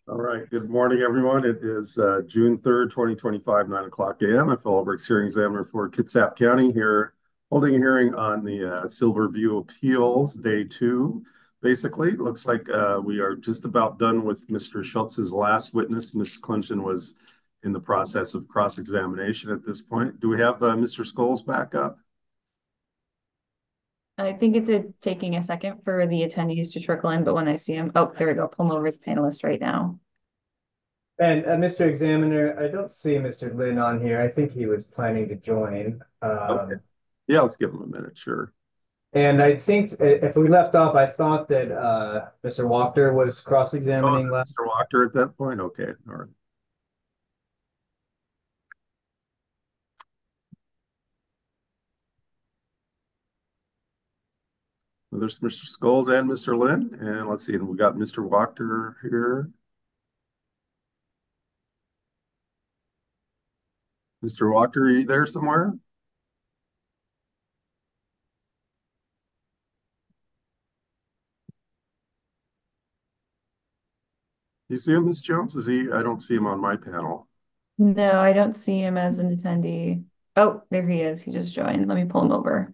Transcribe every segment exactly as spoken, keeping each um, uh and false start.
All right. Good morning, everyone. It is uh, June third, twenty twenty-five, nine o'clock a m. I'm Phil Alberts, hearing examiner for Kitsap County here, holding a hearing on the uh, Silverview Appeals, day two. Basically, it looks like uh, we are just about done with Mister Schultz's last witness. Miz Clinton was in the process of cross-examination at this point. Do we have uh, Mister Scholes back up? I think it's a, taking a second for the attendees to trickle in, but when I see him, oh, there we go. Pull him over as panelist right now. And uh, Mister Examiner, I don't see Mister Lin on here. I think he was planning to join. Okay. Um, Yeah, let's give him a minute, sure. and I think uh, if we left off, I thought that uh, Mister Walker was Oh, is cross-examining it last. Mister Walker at that point? Okay. All right. Well, there's Mister Scholes and Mister Lynn. And let's see, and we got Mister Walker here. Mister Walker, are you there somewhere? You see him, Miss Jones? Is he? I don't see him on my panel. No, I don't see him as an attendee. Oh, there he is. He just joined. Let me pull him over.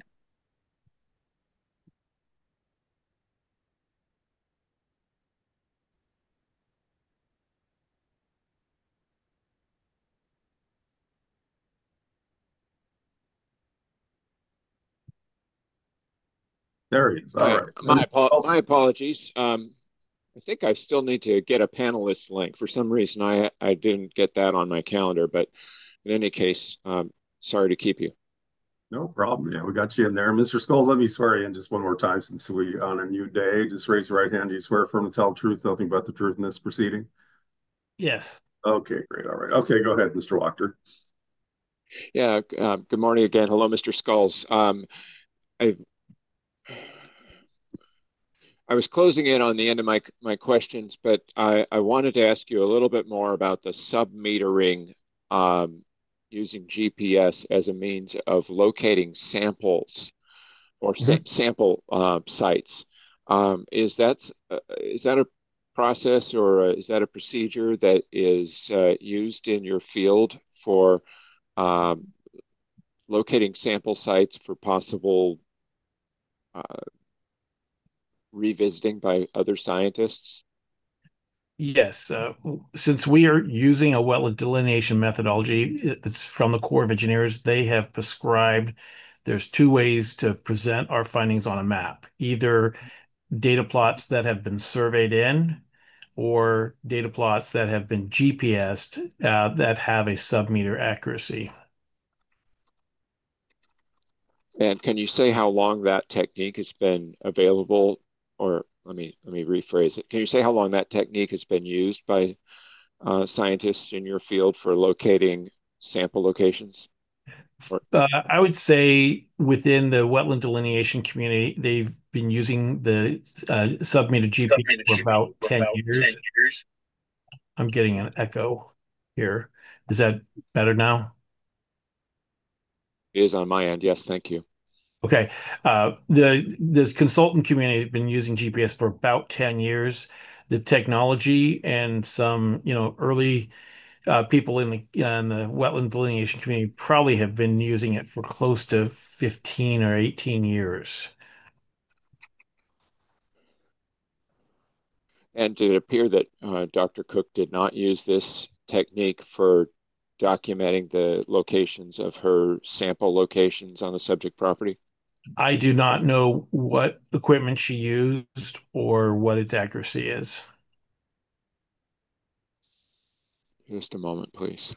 There he is. All Uh, right. my And apo- oh, my apologies. Um, I think I still need to get a panelist link. For some reason, I I didn't get that on my calendar. But in any case, um, sorry to keep you. no problem. Yeah, we got you in there. Mister Scholes, let me swear you in just one more time since we on a new day. Just raise your right hand. Do you swear firm to tell the truth, nothing but the truth in this proceeding? Yes. Okay, great. All right. Okay, go ahead, Mister Walker. Yeah. Uh, good morning again. Hello, Mister Skulls. Um, I I was closing in on the end of my my questions, but I I wanted to ask you a little bit more about the sub-metering, um, using G P S as a means of locating samples or sa Mhm. sample uh, sites. Um, is that uh, is that a process, or uh, is that a procedure that is uh, used in your field for um, locating sample sites for possible uh, revisiting by other scientists? Yes. Uh, since we are using a wetland delineation methodology that's from the Corps of Engineers, they have prescribed there's two ways to present our findings on a map, either data plots that have been surveyed in or data plots that have been G P S'd uh, that have a sub-meter accuracy. And can you say how long that technique has been available? Or let me let me rephrase it. Can you say how long that technique has been used by uh, scientists in your field for locating sample locations? Or Uh, I would say within the wetland delineation community, they've been using the uh, sub-meter G P S for about ten years. I'm getting an echo here. Is that better now? it is on my end? Yes, thank you. Okay. Uh, the the consultant community has been using G P S for about ten years. The technology and some, you know, early uh, people in the in the wetland delineation community probably have been using it for close to fifteen or eighteen years. And did it appear that uh, Doctor Cook did not use this technique for documenting the locations of her sample locations on the subject property? I do not know what equipment she used or what its accuracy is. Just a moment, please.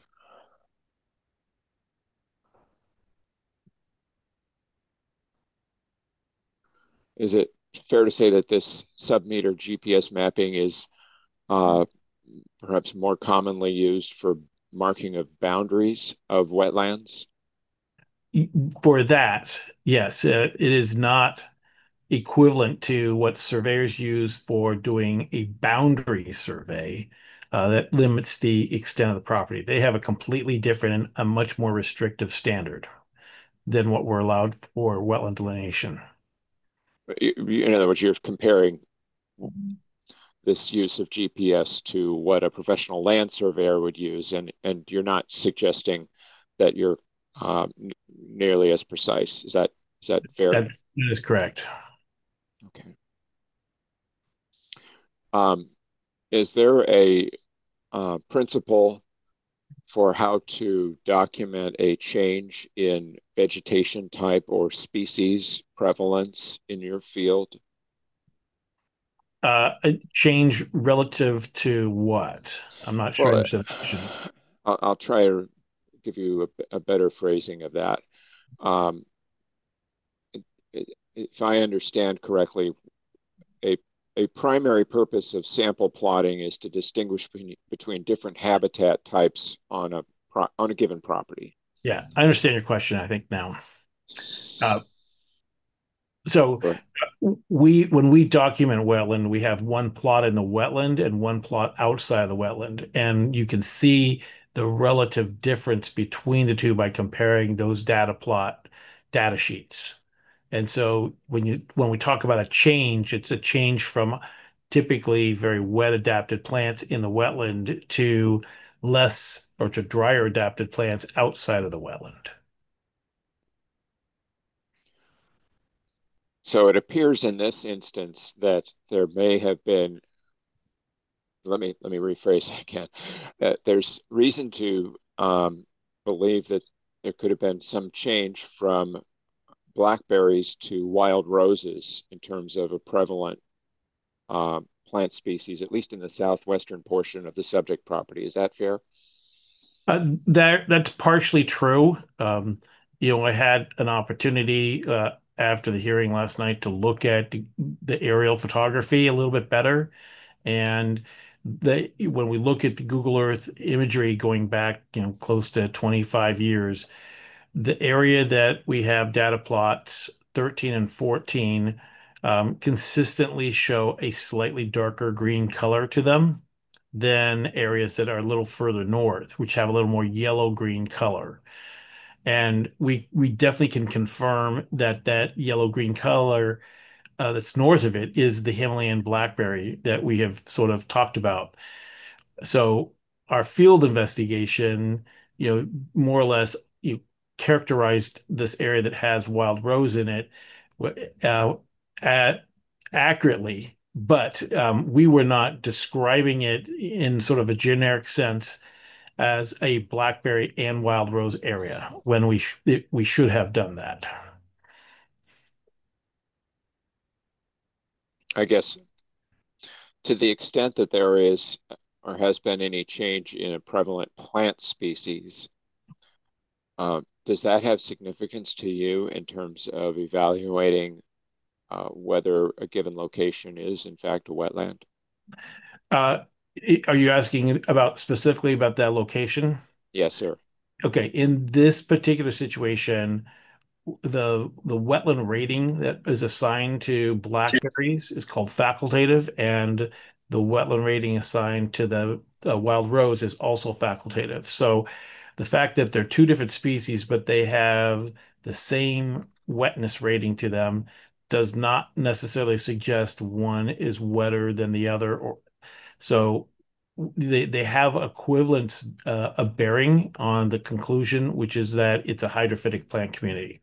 Is it fair to say that this sub-meter G P S mapping is uh, perhaps more commonly used for marking of boundaries of wetlands? For that, yes, uh, it is not equivalent to what surveyors use for doing a boundary survey uh, that limits the extent of the property. They have a completely different and a much more restrictive standard than what we're allowed for wetland delineation. In other words, you're comparing this use of G P S to what a professional land surveyor would use, and and you're not suggesting that you're um, nearly as precise. Is that is that fair? That, that is correct. Okay. Um, is there a uh, principle for how to document a change in vegetation type or species prevalence in your field? Uh, a change relative to what? I'm not sure I Well, understand the question. I'll, I'll try to give you a, a better phrasing of that. Um, if I understand correctly, a a primary purpose of sample plotting is to distinguish between, between different habitat types on a pro, on a given property. Yeah, I understand your question, I think now. Uh, so Go ahead. we when we document wetland, we have one plot in the wetland and one plot outside of the wetland, and you can see the relative difference between the two by comparing those data plot data sheets. And so when you when we talk about a change, it's a change from typically very wet adapted plants in the wetland to less or to drier adapted plants outside of the wetland. So it appears in this instance that there may have been, let me let me rephrase again. Uh, there's reason to um, believe that there could have been some change from blackberries to wild roses in terms of a prevalent um, plant species, at least in the southwestern portion of the subject property. Is that fair? Uh, that that's partially true. Um, you know, I had an opportunity uh, after the hearing last night to look at the, the aerial photography a little bit better, and the when we look at the Google Earth imagery going back, you know, close to twenty-five years, the area that we have data plots thirteen and fourteen um, consistently show a slightly darker green color to them than areas that are a little further north, which have a little more yellow-green color. And we we definitely can confirm that that yellow-green color uh, that's north of it is the Himalayan blackberry that we have sort of talked about. So our field investigation, you know, more or less you characterized this area that has wild rose in it uh, at accurately, but um, we were not describing it in sort of a generic sense as a blackberry and wild rose area when we sh we should have done that. I guess to the extent that there is or has been any change in a prevalent plant species, um, does that have significance to you in terms of evaluating uh, whether a given location is in fact a wetland? Uh, are you asking about specifically about that location? Yes, sir. Okay, in this particular situation, the the wetland rating that is assigned to blackberries is called facultative, and the wetland rating assigned to the uh, wild rose is also facultative. So the fact that they're two different species, but they have the same wetness rating to them does not necessarily suggest one is wetter than the other, or so they they have equivalent uh, a bearing on the conclusion, which is that it's a hydrophytic plant community.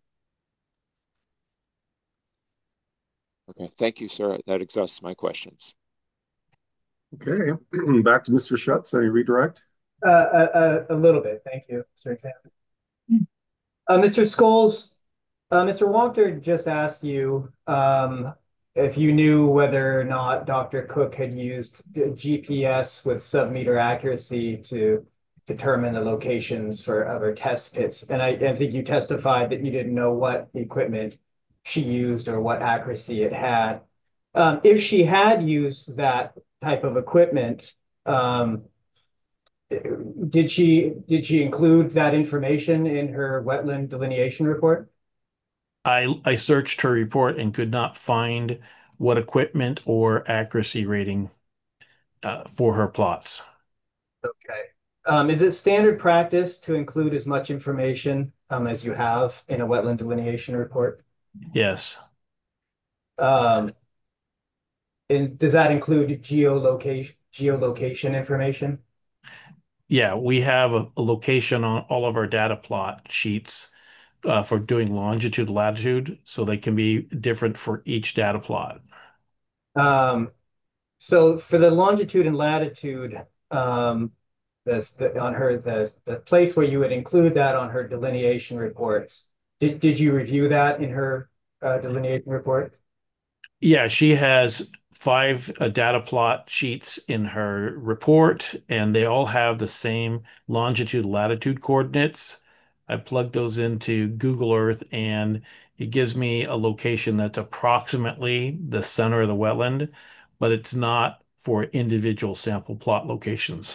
Okay, thank you, sir. That exhausts my questions. Okay, back to Mister Schutz. Any redirect? Uh, a, a, a little bit, thank you, Mister Examiner. Uh, Mister Scholes, uh, Mister Walker just asked you um, if you knew whether or not Doctor Cook had used G P S with sub-meter accuracy to determine the locations for other test pits. And I, I think you testified that you didn't know what equipment she used or what accuracy it had. Um, if she had used that type of equipment, um, did she did she include that information in her wetland delineation report? I I searched her report and could not find what equipment or accuracy rating uh, for her plots. Okay. Um, is it standard practice to include as much information um, as you have in a wetland delineation report? Yes. Um, and does that include geolocation, geolocation information? Yeah, we have a, a location on all of our data plot sheets uh, for doing longitude, latitude, so they can be different for each data plot. Um, so for the longitude and latitude, um, this the, on her the the place where you would include that on her delineation reports. Did did you review that in her uh, delineation report? Yeah, she has five uh, data plot sheets in her report, and they all have the same longitude, latitude coordinates. I plugged those into Google Earth, and it gives me a location that's approximately the center of the wetland, but it's not for individual sample plot locations.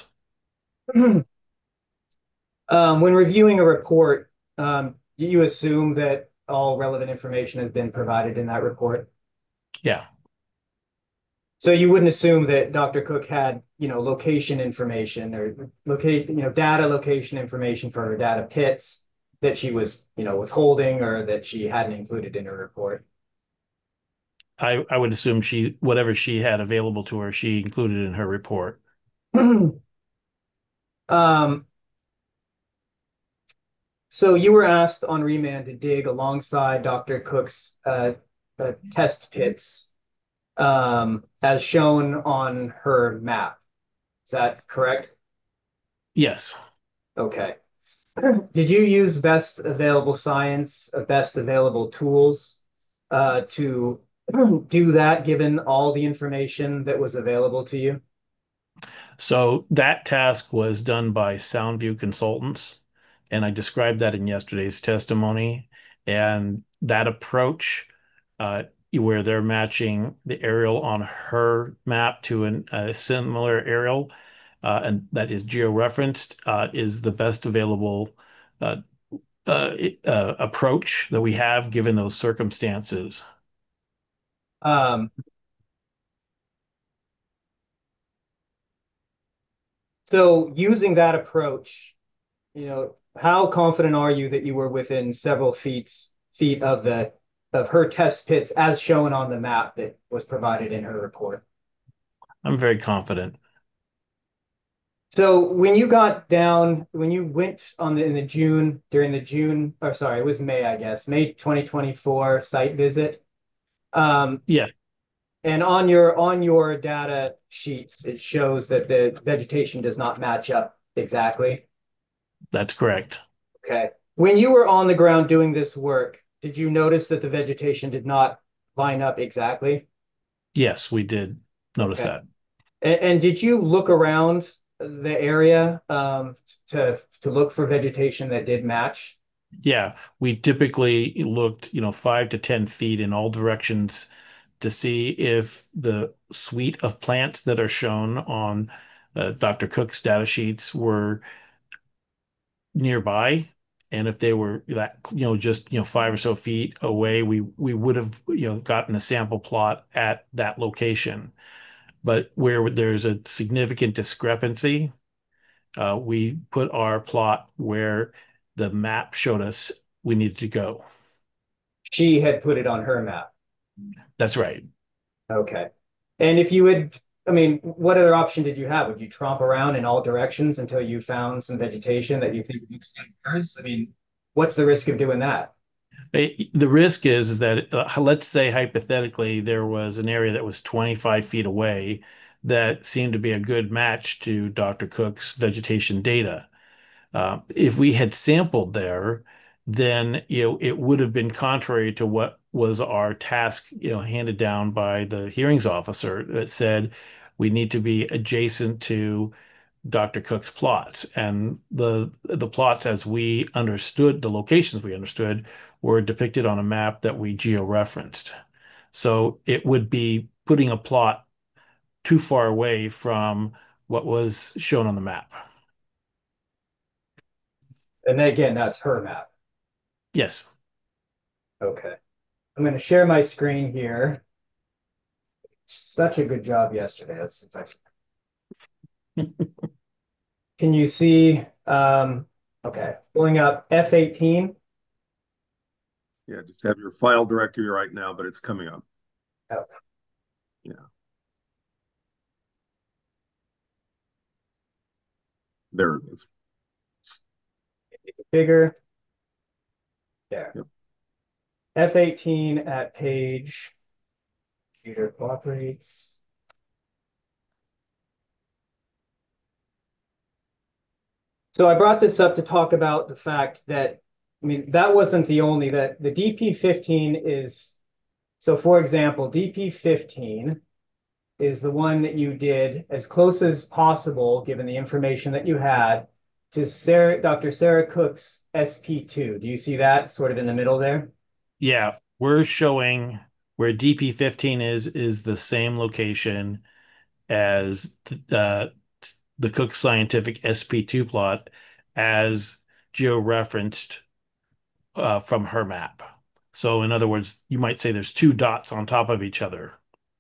Um, when reviewing a report, um, you assume that all relevant information has been provided in that report. Yeah, So you wouldn't assume that Doctor Cook had, you know, location information or locate, you know, data location information for her data pits that she was, you know, withholding or that she hadn't included in her report. I, I would assume she, whatever she had available to her, she included in her report. Um, so you were asked on remand to dig alongside Doctor Cook's uh, uh, test pits, um, as shown on her map. Is that correct? Yes. Okay. Did you use best available science, uh, best available tools uh, to do that, given all the information that was available to you? So that task was done by Soundview Consultants, and I described that in yesterday's testimony. And that approach, uh, where they're matching the aerial on her map to an, a similar aerial, uh, and that is georeferenced, uh, is the best available uh, uh, uh, approach that we have given those circumstances. Um, so using that approach, you know, how confident are you that you were within several feet feet of the of her test pits as shown on the map that was provided in her report? I'm very confident. So when you got down, when you went on the in the June during the June, or sorry, it was May, I guess, May twenty twenty-four site visit. Um, Yeah, and on your on your data sheets, it shows that the vegetation does not match up exactly. that's correct. Okay. When you were on the ground doing this work, did you notice that the vegetation did not line up exactly? Yes, we did notice Okay. that. And, and did you look around the area um, to to look for vegetation that did match? Yeah, we typically looked, you know, five to ten feet in all directions to see if the suite of plants that are shown on uh, Doctor Cook's data sheets were nearby. And if they were that, you know, just, you know, five or so feet away, we we would have, you know, gotten a sample plot at that location. But where there's a significant discrepancy, uh, we put our plot where the map showed us we needed to go. She had put it on her map. That's right. Okay. And if you would, I mean, what other option did you have? Would you tromp around in all directions until you found some vegetation that you think would extend yours? I mean, what's the risk of doing that? It- the risk is, is that uh, let's say hypothetically there was an area that was twenty-five feet away that seemed to be a good match to Doctor Cook's vegetation data. Uh, if we had sampled there, then you know it would have been contrary to what was our task, you know, handed down by the hearings officer that said we need to be adjacent to Doctor Cook's plots. And the the plots as we understood, the locations we understood, were depicted on a map that we geo-referenced. So it would be putting a plot too far away from what was shown on the map. And again, that's her map. Yes. Okay. I'm going to share my screen here. Such a good job yesterday. That's, that's actually... Can you see? Um, okay, pulling up F eighteen. Yeah, just have your file directory right now, but it's coming up. Oh. Yeah. there it is. Bigger. There. Yep. F eighteen at page. Computer cooperates. So I brought this up to talk about the fact that, I mean, that wasn't the only, that the D P fifteen is, so for example, D P fifteen is the one that you did as close as possible, given the information that you had, to Sarah, Doctor Sarah Cook's S P two. Do you see that sort of in the middle there? Yeah, we're showing where D P fifteen is is the same location as uh, the Cook Scientific S P two plot as geo-referenced uh, from her map. So in other words, you might say there's two dots on top of each other.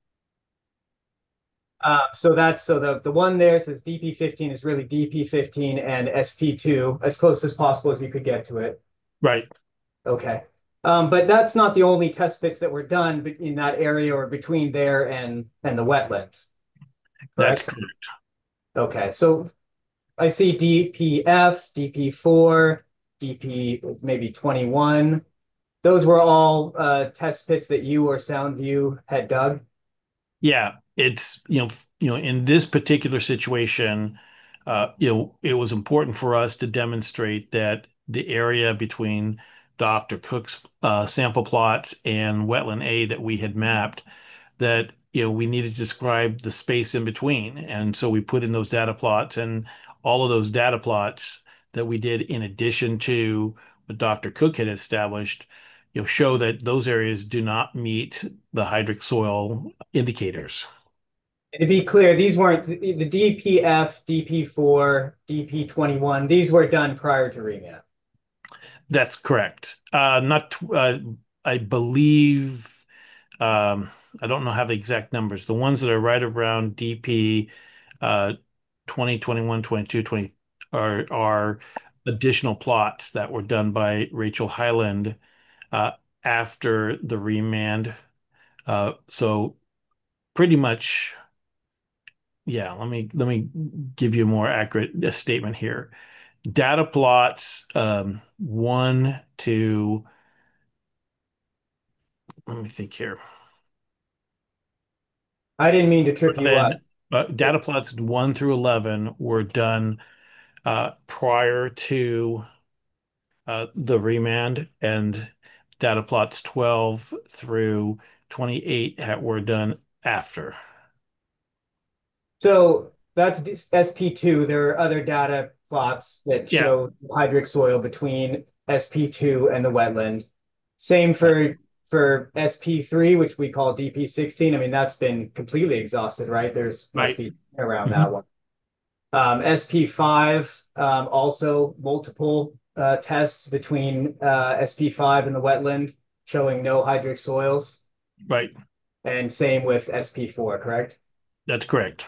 Uh, so that's so the the one there says D P fifteen is really D P fifteen and S P two as close as possible as you could get to it. Right. Okay. Um, but that's not the only test pits that were done in that area or between there and and the wetland. That's Correct? correct. Okay. So I see D P F, D P four, D P maybe twenty-one. Those were all uh, test pits that you or Soundview had dug. Yeah, it's you know you know in this particular situation, uh, you know it was important for us to demonstrate that the area between Doctor Cook's uh, sample plots and wetland A that we had mapped, that you know we needed to describe the space in between, and so we put in those data plots, and all of those data plots that we did in addition to what Doctor Cook had established, you know, show that those areas do not meet the hydric soil indicators. And to be clear, these weren't the, the D P F, D P four, D P twenty-one. These were done prior to remap. That's correct. Uh, not, uh, I believe, um, I don't know how the exact numbers. The ones that are right around D P uh, twenty, twenty-one, twenty-two, twenty are are additional plots that were done by Rachel Highland uh, after the remand. Uh, so pretty much, yeah. Let me let me give you a more accurate uh, statement here. Data plots um, one to let me think here. I didn't mean to trip you up. Then uh, data plots one through eleven were done uh, prior to uh, the remand, and data plots twelve through twenty-eight ha- were done after. So that's S P two. There are other data plots that Yeah, show hydric soil between S P two and the wetland. Same for for S P three, which we call D P sixteen. I mean, that's been completely exhausted, right? There's must right. be around Mhm. that one. Um, S P five, um, also multiple uh, tests between uh, S P five and the wetland showing no hydric soils. Right. And same with S P four, correct? That's correct.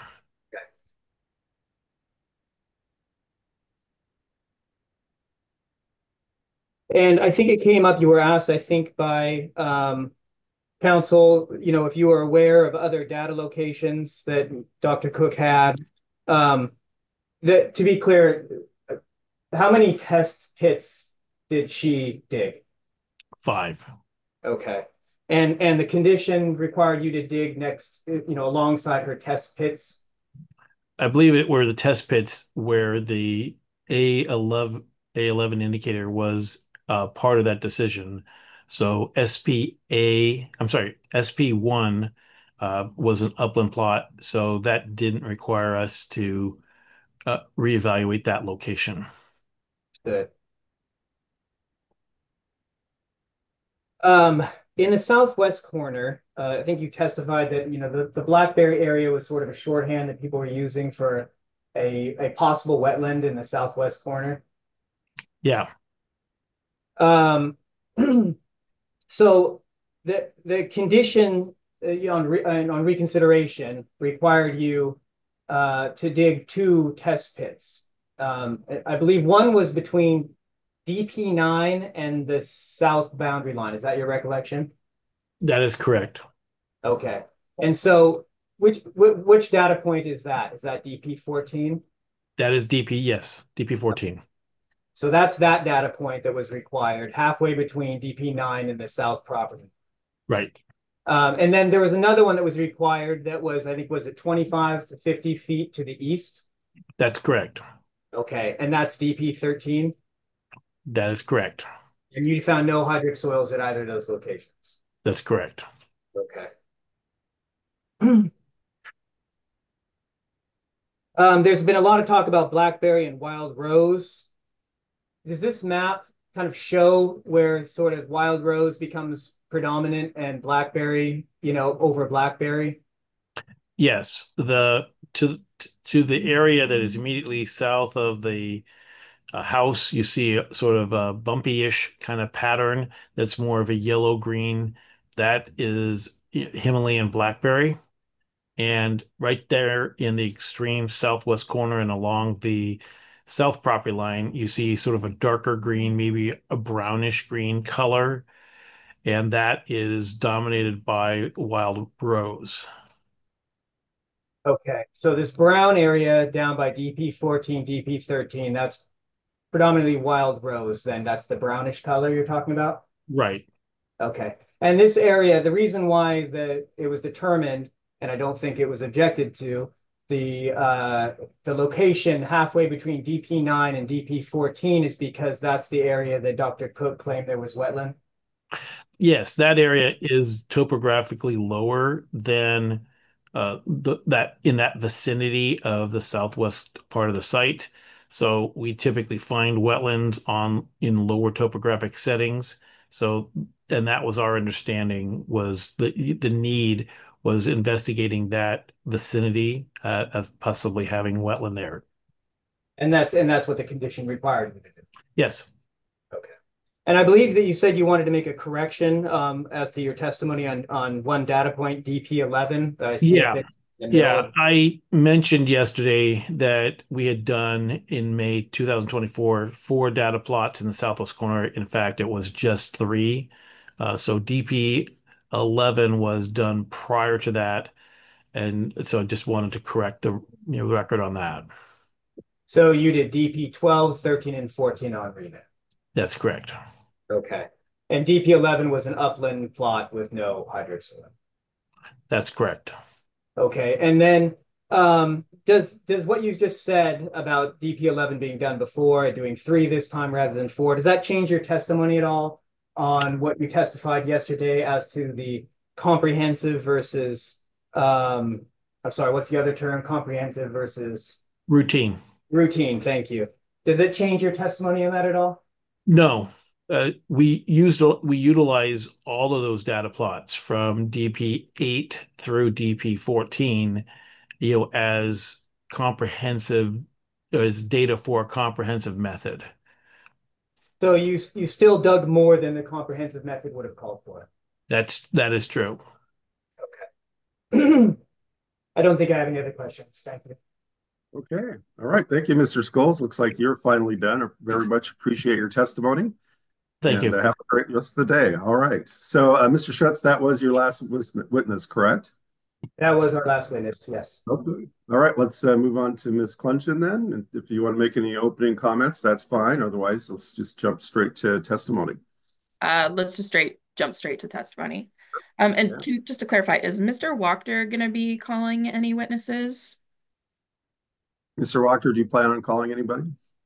And I think it came up, you were asked, I think, by um, council, you know, if you were aware of other data locations that Doctor Cook had. Um, that, to be clear, how many test pits did she dig? Five. Okay. And and the condition required you to dig next, you know, alongside her test pits? I believe it were the test pits where the A eleven A eleven indicator was uh, part of that decision. So S P A, I'm sorry, S P one uh, was an upland plot, so that didn't require us to uh, reevaluate that location. Good. Um, in the southwest corner, uh, I think you testified that, you know, the, the Blackberry area was sort of a shorthand that people were using for a, a possible wetland in the southwest corner. Yeah, Um, so the the condition uh, you know, on re, uh, on reconsideration required you uh, to dig two test pits. Um, I believe one was between D P nine and the south boundary line. Is that your recollection? that is correct. Okay. And so which which data point is that? Is that D P fourteen? That is D P, yes, D P fourteen. So that's that data point that was required, halfway between D P nine and the south property. Right. Um, and then there was another one that was required that was, I think, was it twenty-five to fifty feet to the east? That's correct. Okay, and that's D P thirteen? That is correct. And you found no hydric soils at either of those locations? That's correct. Okay. Um, there's been a lot of talk about blackberry and wild rose. Does this map kind of show where sort of wild rose becomes predominant and blackberry, you know, over blackberry? Yes, the to to the area that is immediately south of the uh, house, you see a sort of a bumpy-ish kind of pattern that's more of a yellow green. That is Himalayan blackberry. And right there in the extreme southwest corner and along the south property line, you see sort of a darker green, maybe a brownish green color. And that is dominated by wild rose. Okay, so this brown area down by D P fourteen, D P thirteen, that's predominantly wild rose, then that's the brownish color you're talking about? Right. Okay. And this area, the reason why the it was determined, and I don't think it was objected to, the uh, the location halfway between D P nine and D P fourteen is because that's the area that Doctor Cook claimed there was wetland. Yes, that area is topographically lower than uh, the, that in that vicinity of the southwest part of the site. So we typically find wetlands on in lower topographic settings. So, and that was our understanding was the the need was investigating that vicinity uh, of possibly having wetland there. And that's and that's what the condition required you to do. Yes. Okay. And I believe that you said you wanted to make a correction um, as to your testimony on on one data point, D P eleven. That I see Yeah. it in the Yeah, middle of- I mentioned yesterday that we had done in May two thousand twenty-four four data plots in the southwest corner. In fact, it was just three. Uh, so D P eleven was done prior to that. And so I just wanted to correct the you know, record on that. So you did D P twelve, thirteen, and fourteen on remit. That's correct. Okay. And D P eleven was an upland plot with no hydric soil. That's correct. Okay. And then um, does does what you just said about D P eleven being done before, doing three this time rather than four, does that change your testimony at all on what you testified yesterday as to the comprehensive versus, um, I'm sorry, what's the other term? Comprehensive versus Routine. routine. Thank you. Does it change your testimony on that at all? No, uh, we used we utilize all of those data plots from D P eight through D P fourteen, you know, as comprehensive as data for a comprehensive method. So you you still dug more than the comprehensive method would have called for. That's that is true. Okay. I don't think I have any other questions. Thank you. Okay. All right. Thank you, Mister Scholes. Looks like you're finally done. I very much appreciate your testimony. Thank and, you. Uh, have a great rest of the day. All right. So, uh, Mister Schutz, that was your last witness, correct? That was our last witness. Yes. Okay. All right. Let's uh, move on to Miz Clunchin then. And if you want to make any opening comments, that's fine. Otherwise, let's just jump straight to testimony. Uh, let's just straight jump straight to testimony. Um, and Yeah. can, just to clarify, is Mister Wachter going to be calling any witnesses? Mister Wachter, do you plan on calling anybody?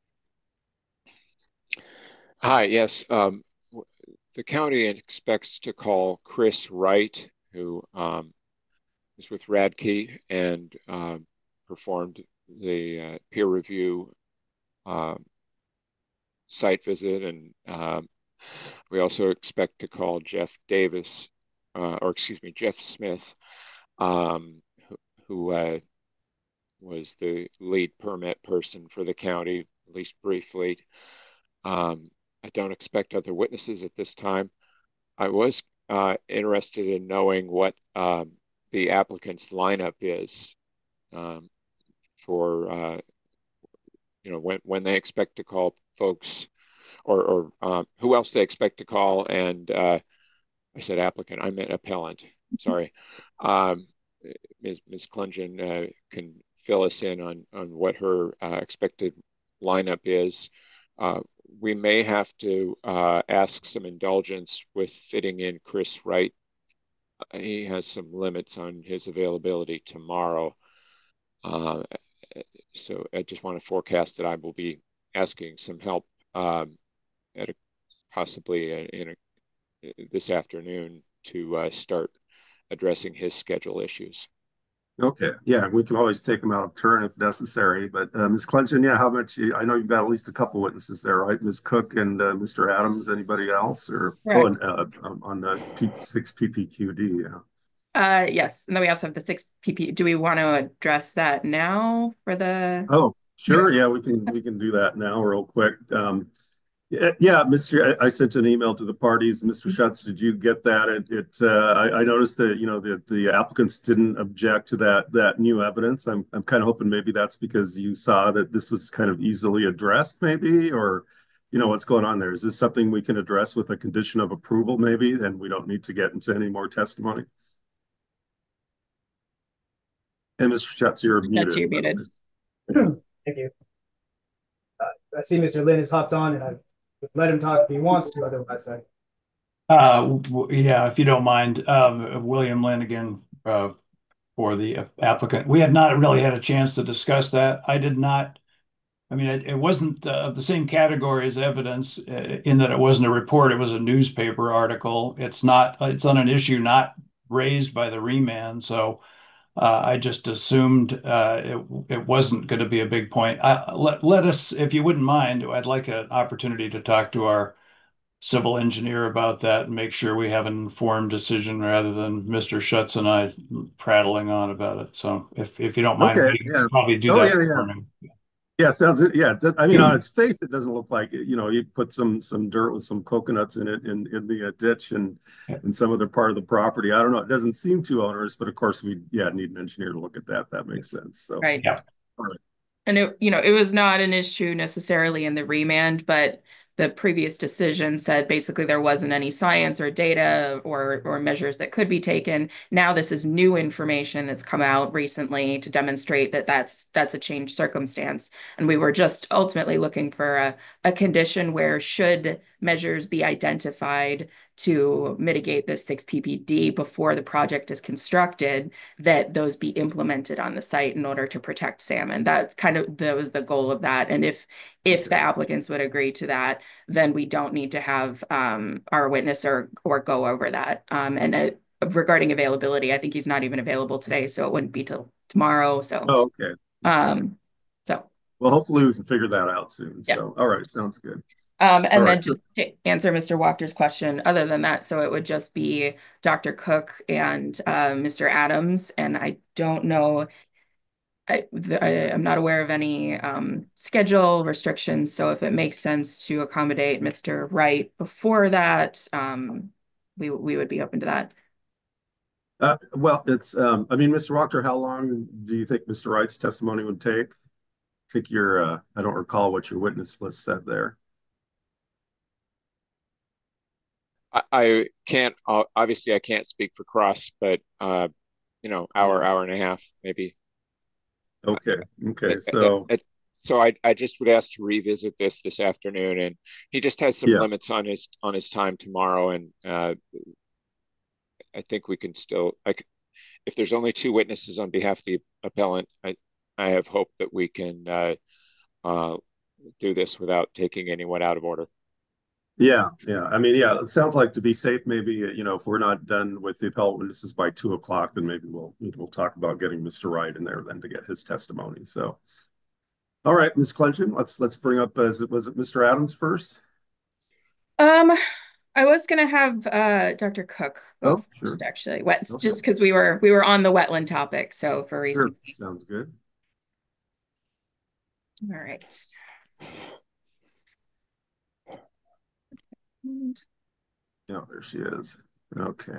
Hi, yes. Um, the county expects to call Chris Wright, who um, is with Radke and uh, performed the uh, peer review uh, site visit. And um, we also expect to call Jeff Davis, uh, or excuse me, Jeff Smith, um, who, who uh, was the lead permit person for the county, at least briefly. Um, I don't expect other witnesses at this time. I was uh, interested in knowing what um, the applicant's lineup is um, for, uh, you know, when, when they expect to call folks or, or um, who else they expect to call. And uh, I said applicant, I meant appellant, sorry. Um, Miz Miz Clunchin uh, can fill us in on on what her uh, expected lineup is. Uh, we may have to uh, ask some indulgence with fitting in Chris Wright. He has some limits on his availability tomorrow. Uh, so I just want to forecast that I will be asking some help um, at a, possibly in a, this afternoon to uh, start addressing his schedule issues. Okay, yeah, we can always take them out of turn if necessary. But uh, Miz Clinton, yeah, how much? I know you've got at least a couple witnesses there, right? Miz Cook and uh, Mister Adams. Anybody else? Or oh, and, uh, um, on the P six P P Q D, yeah. Uh, yes, and then we also have the six P P. Do we want to address that now for the? Oh, sure, yeah, we can we can do that now real quick. Um, Yeah, yeah, Mister I, I sent an email to the parties. Mister Schutz, did you get that? It, it uh, I, I noticed that you know the the applicants didn't object to that that new evidence. I'm I'm kind of hoping maybe that's because you saw that this was kind of easily addressed, maybe, or you know what's going on there. Is this something we can address with a condition of approval, maybe? Then we don't need to get into any more testimony. And Mister Schutz, you're muted. That's you're muted. Thank you. Uh, I see Mister Lynn has hopped on, and I've let him talk if he wants to. Otherwise, I. Uh, yeah, if you don't mind, um, William Lynn again uh, for the applicant. We had not really had a chance to discuss that. I did not. I mean, it, it wasn't uh, of the same category as evidence uh, in that it wasn't a report. It was a newspaper article. It's not. It's on an issue not raised by the remand. So uh, I just assumed uh, it it wasn't going to be a big point. I, let let us, if you wouldn't mind, I'd like an opportunity to talk to our civil engineer about that and make sure we have an informed decision rather than Mister Schutz and I prattling on about it. So if if you don't mind, Okay, we can yeah. probably do Oh, that yeah, for yeah. me. Yeah, sounds good. Yeah, I mean, on its face, it doesn't look like it. You know, you put some some dirt with some coconuts in it in in the uh, ditch and in some other part of the property. I don't know. It doesn't seem too onerous, but of course, we yeah need an engineer to look at that. That makes sense. So Right. Yeah. all right. And it, you know, it was not an issue necessarily in the remand, but the previous decision said basically there wasn't any science or data or or measures that could be taken. Now this is new information that's come out recently to demonstrate that that's that's a changed circumstance. And we were just ultimately looking for a, a condition where should measures be identified to mitigate this six P P D before the project is constructed, that those be implemented on the site in order to protect salmon. That's kind of, that was the goal of that. And if if the applicants would agree to that, then we don't need to have um, our witness or or go over that. Um, and uh, regarding availability, I think he's not even available today, so it wouldn't be till tomorrow. So, Oh, okay. um, so Well, hopefully we can figure that out soon. Yeah. So, all right, sounds good. Um, and All then right, so- to answer Mister Walker's question, other than that, so it would just be Doctor Cook and uh, Mister Adams, and I don't know, I, I am not aware of any um, schedule restrictions. So if it makes sense to accommodate Mister Wright before that, um, we we would be open to that. Uh, well, it's um, I mean, Mister Walker, how long do you think Mister Wright's testimony would take? I think your uh, I don't recall what your witness list said there. I can't, obviously I can't speak for Cross, but, uh, you know, hour, Yeah. hour and a half, maybe. Okay. Okay. Uh, So, uh, so I, I just would ask to revisit this this afternoon, and he just has some Yeah. limits on his, on his time tomorrow. And, uh, I think we can still, like, if there's only two witnesses on behalf of the appellant, I, I have hope that we can, uh, uh, do this without taking anyone out of order. yeah, yeah. I mean, yeah, it sounds like to be safe, maybe, you know, if we're not done with the appellate witnesses by two o'clock, then maybe we'll, we'll talk about getting Mister Wright in there then to get his testimony. So, all right, Miz Clinton, let's, let's bring up, as it was it Mister Adams first? Um, I was gonna have uh Doctor Cook go Oh, first, sure. actually. Wet, Okay. just because we were we were on the wetland topic, so for Sure, reasons. sounds good. All right. Yeah, there she is. Okay.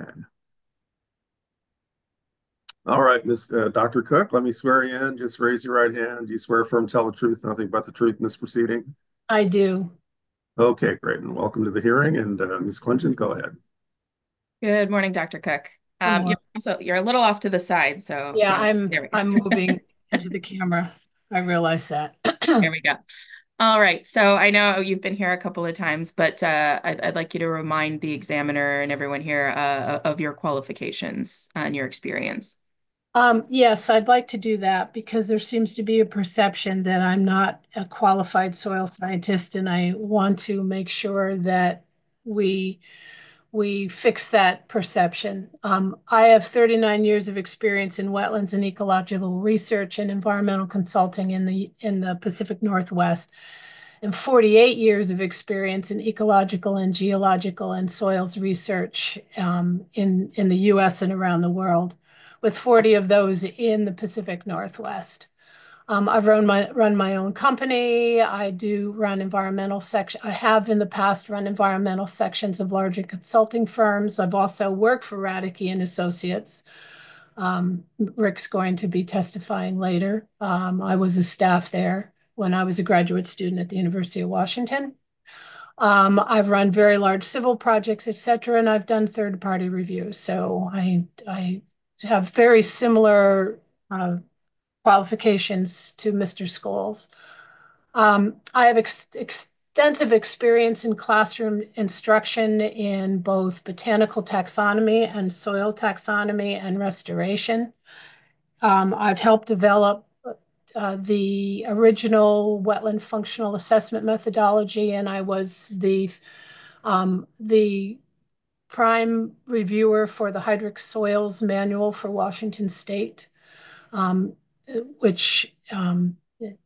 All right, Miss uh, Doctor Cook, let me swear you in. Just raise your right hand. Do you swear firm, tell the truth, nothing but the truth in this proceeding? I do. Okay, great. And welcome to the hearing. And uh, Miz Clinton, go ahead. Good morning, Doctor Cook. Um, morning. you're also you're a little off to the side, so Yeah, I'm there we go. I'm moving into the camera. I realize that. There we go. All right. So I know you've been here a couple of times, but uh, I'd, I'd like you to remind the examiner and everyone here uh, of your qualifications and your experience. Um, yes, I'd like to do that because there seems to be a perception that I'm not a qualified soil scientist, and I want to make sure that we we fix that perception. Um, I have thirty-nine years of experience in wetlands and ecological research and environmental consulting in the in the Pacific Northwest, and forty-eight years of experience in ecological and geological and soils research um, in in the U S and around the world, with forty of those in the Pacific Northwest. Um, I've run my run my own company. I do run environmental section. I have in the past run environmental sections of larger consulting firms. I've also worked for Radke and Associates. Um, Rick's going to be testifying later. Um, I was a staff there when I was a graduate student at the University of Washington. Um, I've run very large civil projects, et cetera, and I've done third-party reviews. So I I have very similar uh, qualifications to Mister Scholes. Um, I have ex extensive experience in classroom instruction in both botanical taxonomy and soil taxonomy and restoration. Um, I've helped develop uh, the original wetland functional assessment methodology, and I was the um, the prime reviewer for the Hydric Soils Manual for Washington State, um, which um,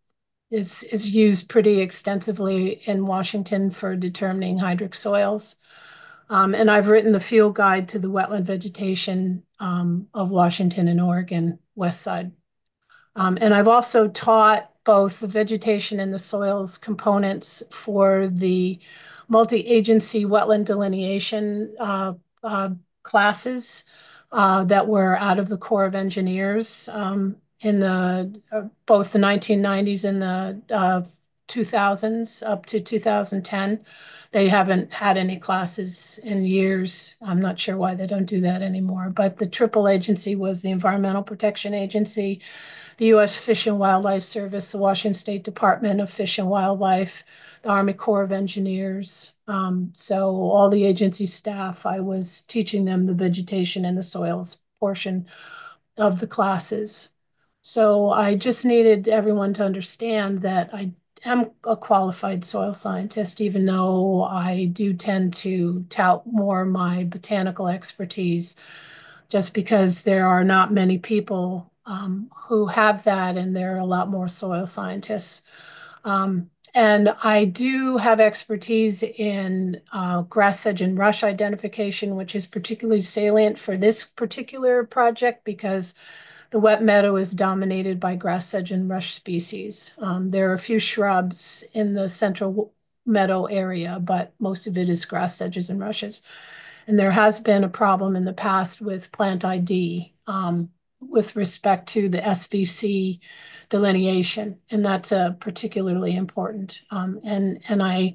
is, is used pretty extensively in Washington for determining hydric soils. Um, and I've written the field guide to the wetland vegetation um, of Washington and Oregon West Side. Um, and I've also taught both the vegetation and the soils components for the multi-agency wetland delineation uh, uh, classes uh, that were out of the Corps of Engineers um, in the uh, both the nineteen nineties and the uh, two thousands up to two thousand ten. They haven't had any classes in years. I'm not sure why they don't do that anymore. But the triple agency was the Environmental Protection Agency, the U S Fish and Wildlife Service, the Washington State Department of Fish and Wildlife, the Army Corps of Engineers. Um, so all the agency staff, I was teaching them the vegetation and the soils portion of the classes. So I just needed everyone to understand that I am a qualified soil scientist, even though I do tend to tout more my botanical expertise, just because there are not many people um, who have that, and there are a lot more soil scientists. Um, and I do have expertise in uh, grass sedge and rush identification, which is particularly salient for this particular project because the wet meadow is dominated by grass sedge and rush species. Um, there are a few shrubs in the central meadow area, but most of it is grass sedges and rushes. And there has been a problem in the past with plant I D um, with respect to the S V C delineation, and that's uh, particularly important. Um, and and I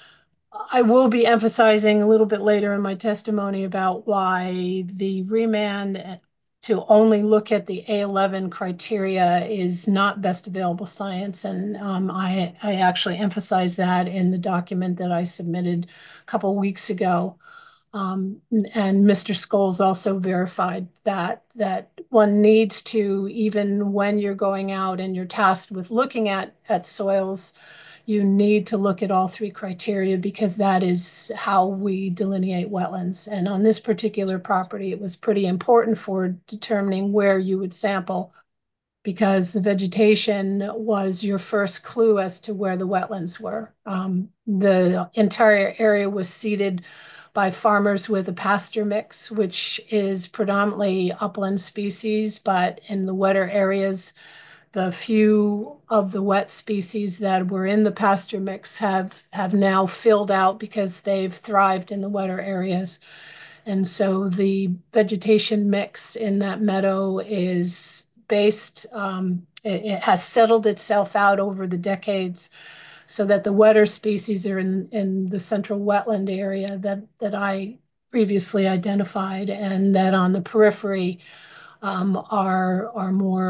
I will be emphasizing a little bit later in my testimony about why the remand to only look at the A eleven criteria is not best available science. And um, I, I actually emphasize that in the document that I submitted a couple of weeks ago. Um, and Mister Scholes also verified that, that one needs to, even when you're going out and you're tasked with looking at, at soils, you need to look at all three criteria because that is how we delineate wetlands. And on this particular property, it was pretty important for determining where you would sample because the vegetation was your first clue as to where the wetlands were. Um, the entire area was seeded by farmers with a pasture mix, which is predominantly upland species, but in the wetter areas, the few of the wet species that were in the pasture mix have, have now filled out because they've thrived in the wetter areas. And so the vegetation mix in that meadow is based, um, it, it has settled itself out over the decades so that the wetter species are in, in the central wetland area that, that I previously identified, and that on the periphery um, are, are more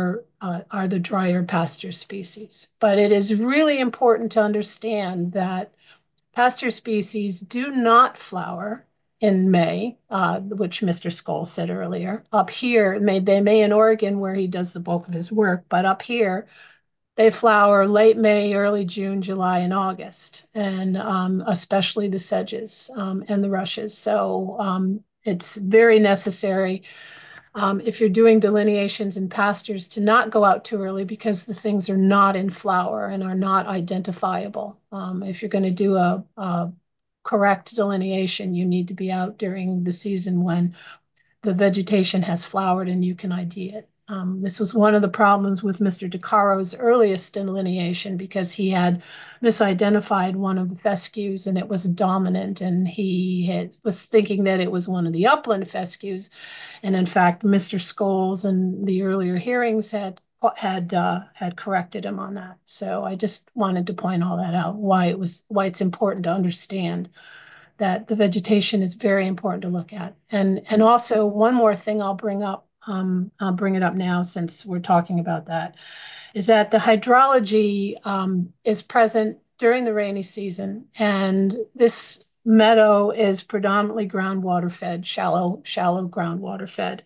uh, are the drier pasture species. But it is really important to understand that pasture species do not flower in May, uh, which Mister Skoll said earlier. Up here, may, they may in Oregon where he does the bulk of his work, but up here, they flower late May, early June, July, and August, and um, especially the sedges um, and the rushes. So um, it's very necessary um, if you're doing delineations in pastures to not go out too early because the things are not in flower and are not identifiable. Um, if you're going to do a, a correct delineation, you need to be out during the season when the vegetation has flowered and you can I D it. Um, this was one of the problems with Mister DeCaro's earliest delineation because he had misidentified one of the fescues and it was dominant, and he had, was thinking that it was one of the upland fescues. And in fact, Mister Scholes and the earlier hearings had had uh, had corrected him on that. So I just wanted to point all that out, why it was why it's important to understand that the vegetation is very important to look at. And and also one more thing I'll bring up, um, I'll bring it up now since we're talking about that, is that the hydrology um, is present during the rainy season, and this meadow is predominantly groundwater fed, shallow, shallow groundwater fed.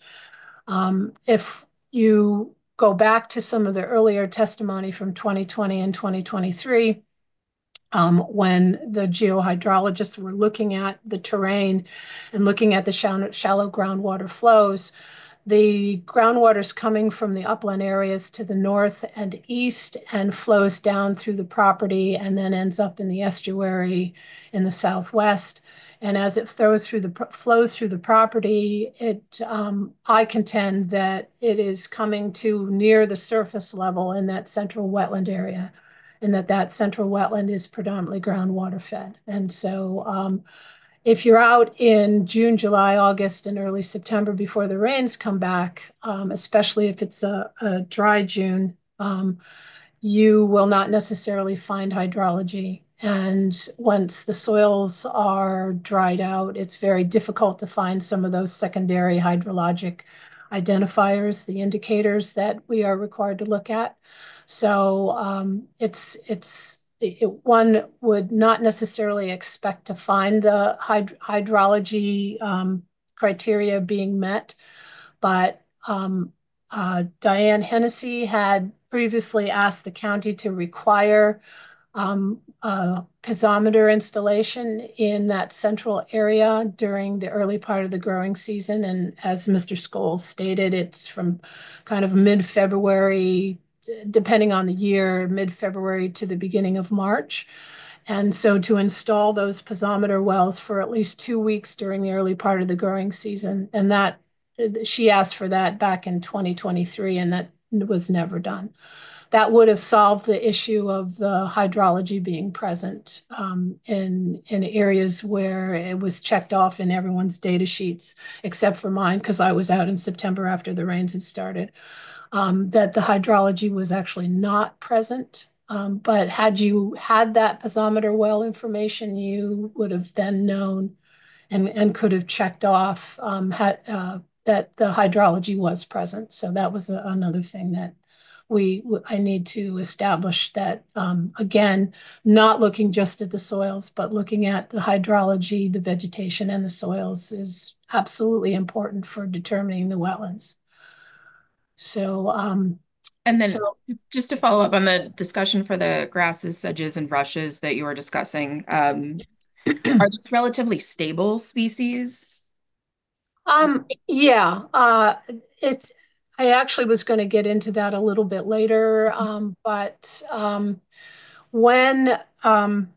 Um, if you go back to some of the earlier testimony from twenty twenty and twenty twenty-three, Um, when the geohydrologists were looking at the terrain and looking at the shallow, shallow groundwater flows, the groundwater is coming from the upland areas to the north and east and flows down through the property and then ends up in the estuary in the southwest. And as it flows through the flows through the property, it um, I contend that it is coming to near the surface level in that central wetland area, and that that central wetland is predominantly groundwater fed. And so um, if you're out in June, July, August, and early September before the rains come back, um, especially if it's a, a dry June, um, you will not necessarily find hydrology. And once the soils are dried out, it's very difficult to find some of those secondary hydrologic identifiers, the indicators that we are required to look at. So um, it's it's it, one would not necessarily expect to find the hyd hydrology um, criteria being met, but um, uh, Diane Hennessy had previously asked the county to require um, a piezometer installation in that central area during the early part of the growing season. And as Mister Scholes stated, it's from kind of mid-February, depending on the year, mid-February to the beginning of March. And so to install those piezometer wells for at least two weeks during the early part of the growing season, and that she asked for that back in twenty twenty-three, and that was never done. That would have solved the issue of the hydrology being present um, in, in areas where it was checked off in everyone's data sheets, except for mine, because I was out in September after the rains had started, um, that the hydrology was actually not present. Um, but had you had that piezometer well information, you would have then known and, and could have checked off um, had, uh, that the hydrology was present. So that was a, another thing that we I need to establish, that um, again, not looking just at the soils, but looking at the hydrology, the vegetation, and the soils is absolutely important for determining the wetlands. So, um, and then so, just to follow up on the discussion for the grasses, sedges, and rushes that you were discussing, um, are these relatively stable species? Um, yeah, uh, it's, I actually was going to get into that a little bit later, um, but um, when um,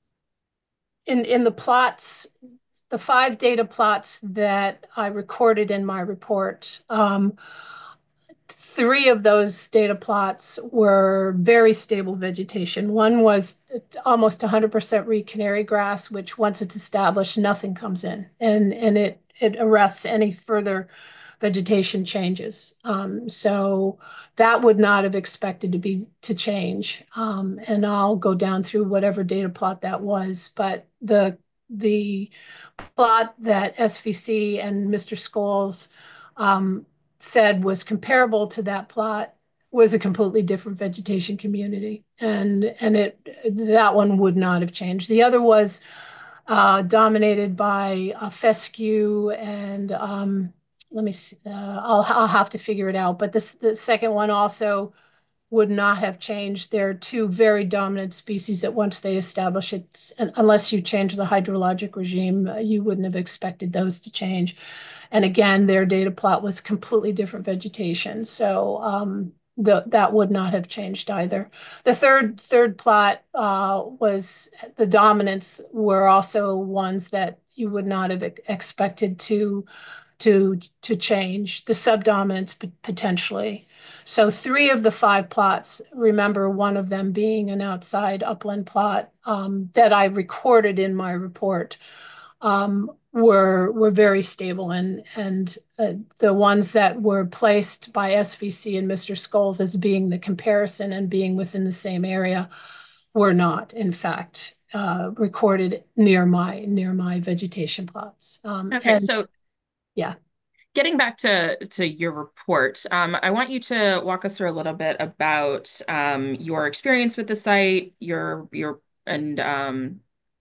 in in the plots, the five data plots that I recorded in my report, um, three of those data plots were very stable vegetation. One was almost one hundred percent reed canary grass, which once it's established, nothing comes in, and and it it arrests any further vegetation changes. Um, so that would not have expected to be to change. Um, and I'll go down through whatever data plot that was, but the the plot that S V C and Mister Scholes um, said was comparable to that plot was a completely different vegetation community, and and it that one would not have changed. The other was uh, dominated by uh, fescue and um, let me see, uh, I'll I'll have to figure it out. But this the second one also would not have changed. They're two very dominant species that once they establish it, unless you change the hydrologic regime, uh, you wouldn't have expected those to change. And again, their data plot was completely different vegetation. So um, the, that would not have changed either. The third third plot uh, was the dominants were also ones that you would not have expected to to to change. The subdominants potentially. So three of the five plots, remember one of them being an outside upland plot um, that I recorded in my report, um, were were very stable, and and uh, the ones that were placed by S V C and Mister Scholes as being the comparison and being within the same area were not, in fact, uh, recorded near my near my vegetation plots. Um, Okay, and, so yeah. Getting back to, to your report, um, I want you to walk us through a little bit about um, your experience with the site, your your and um,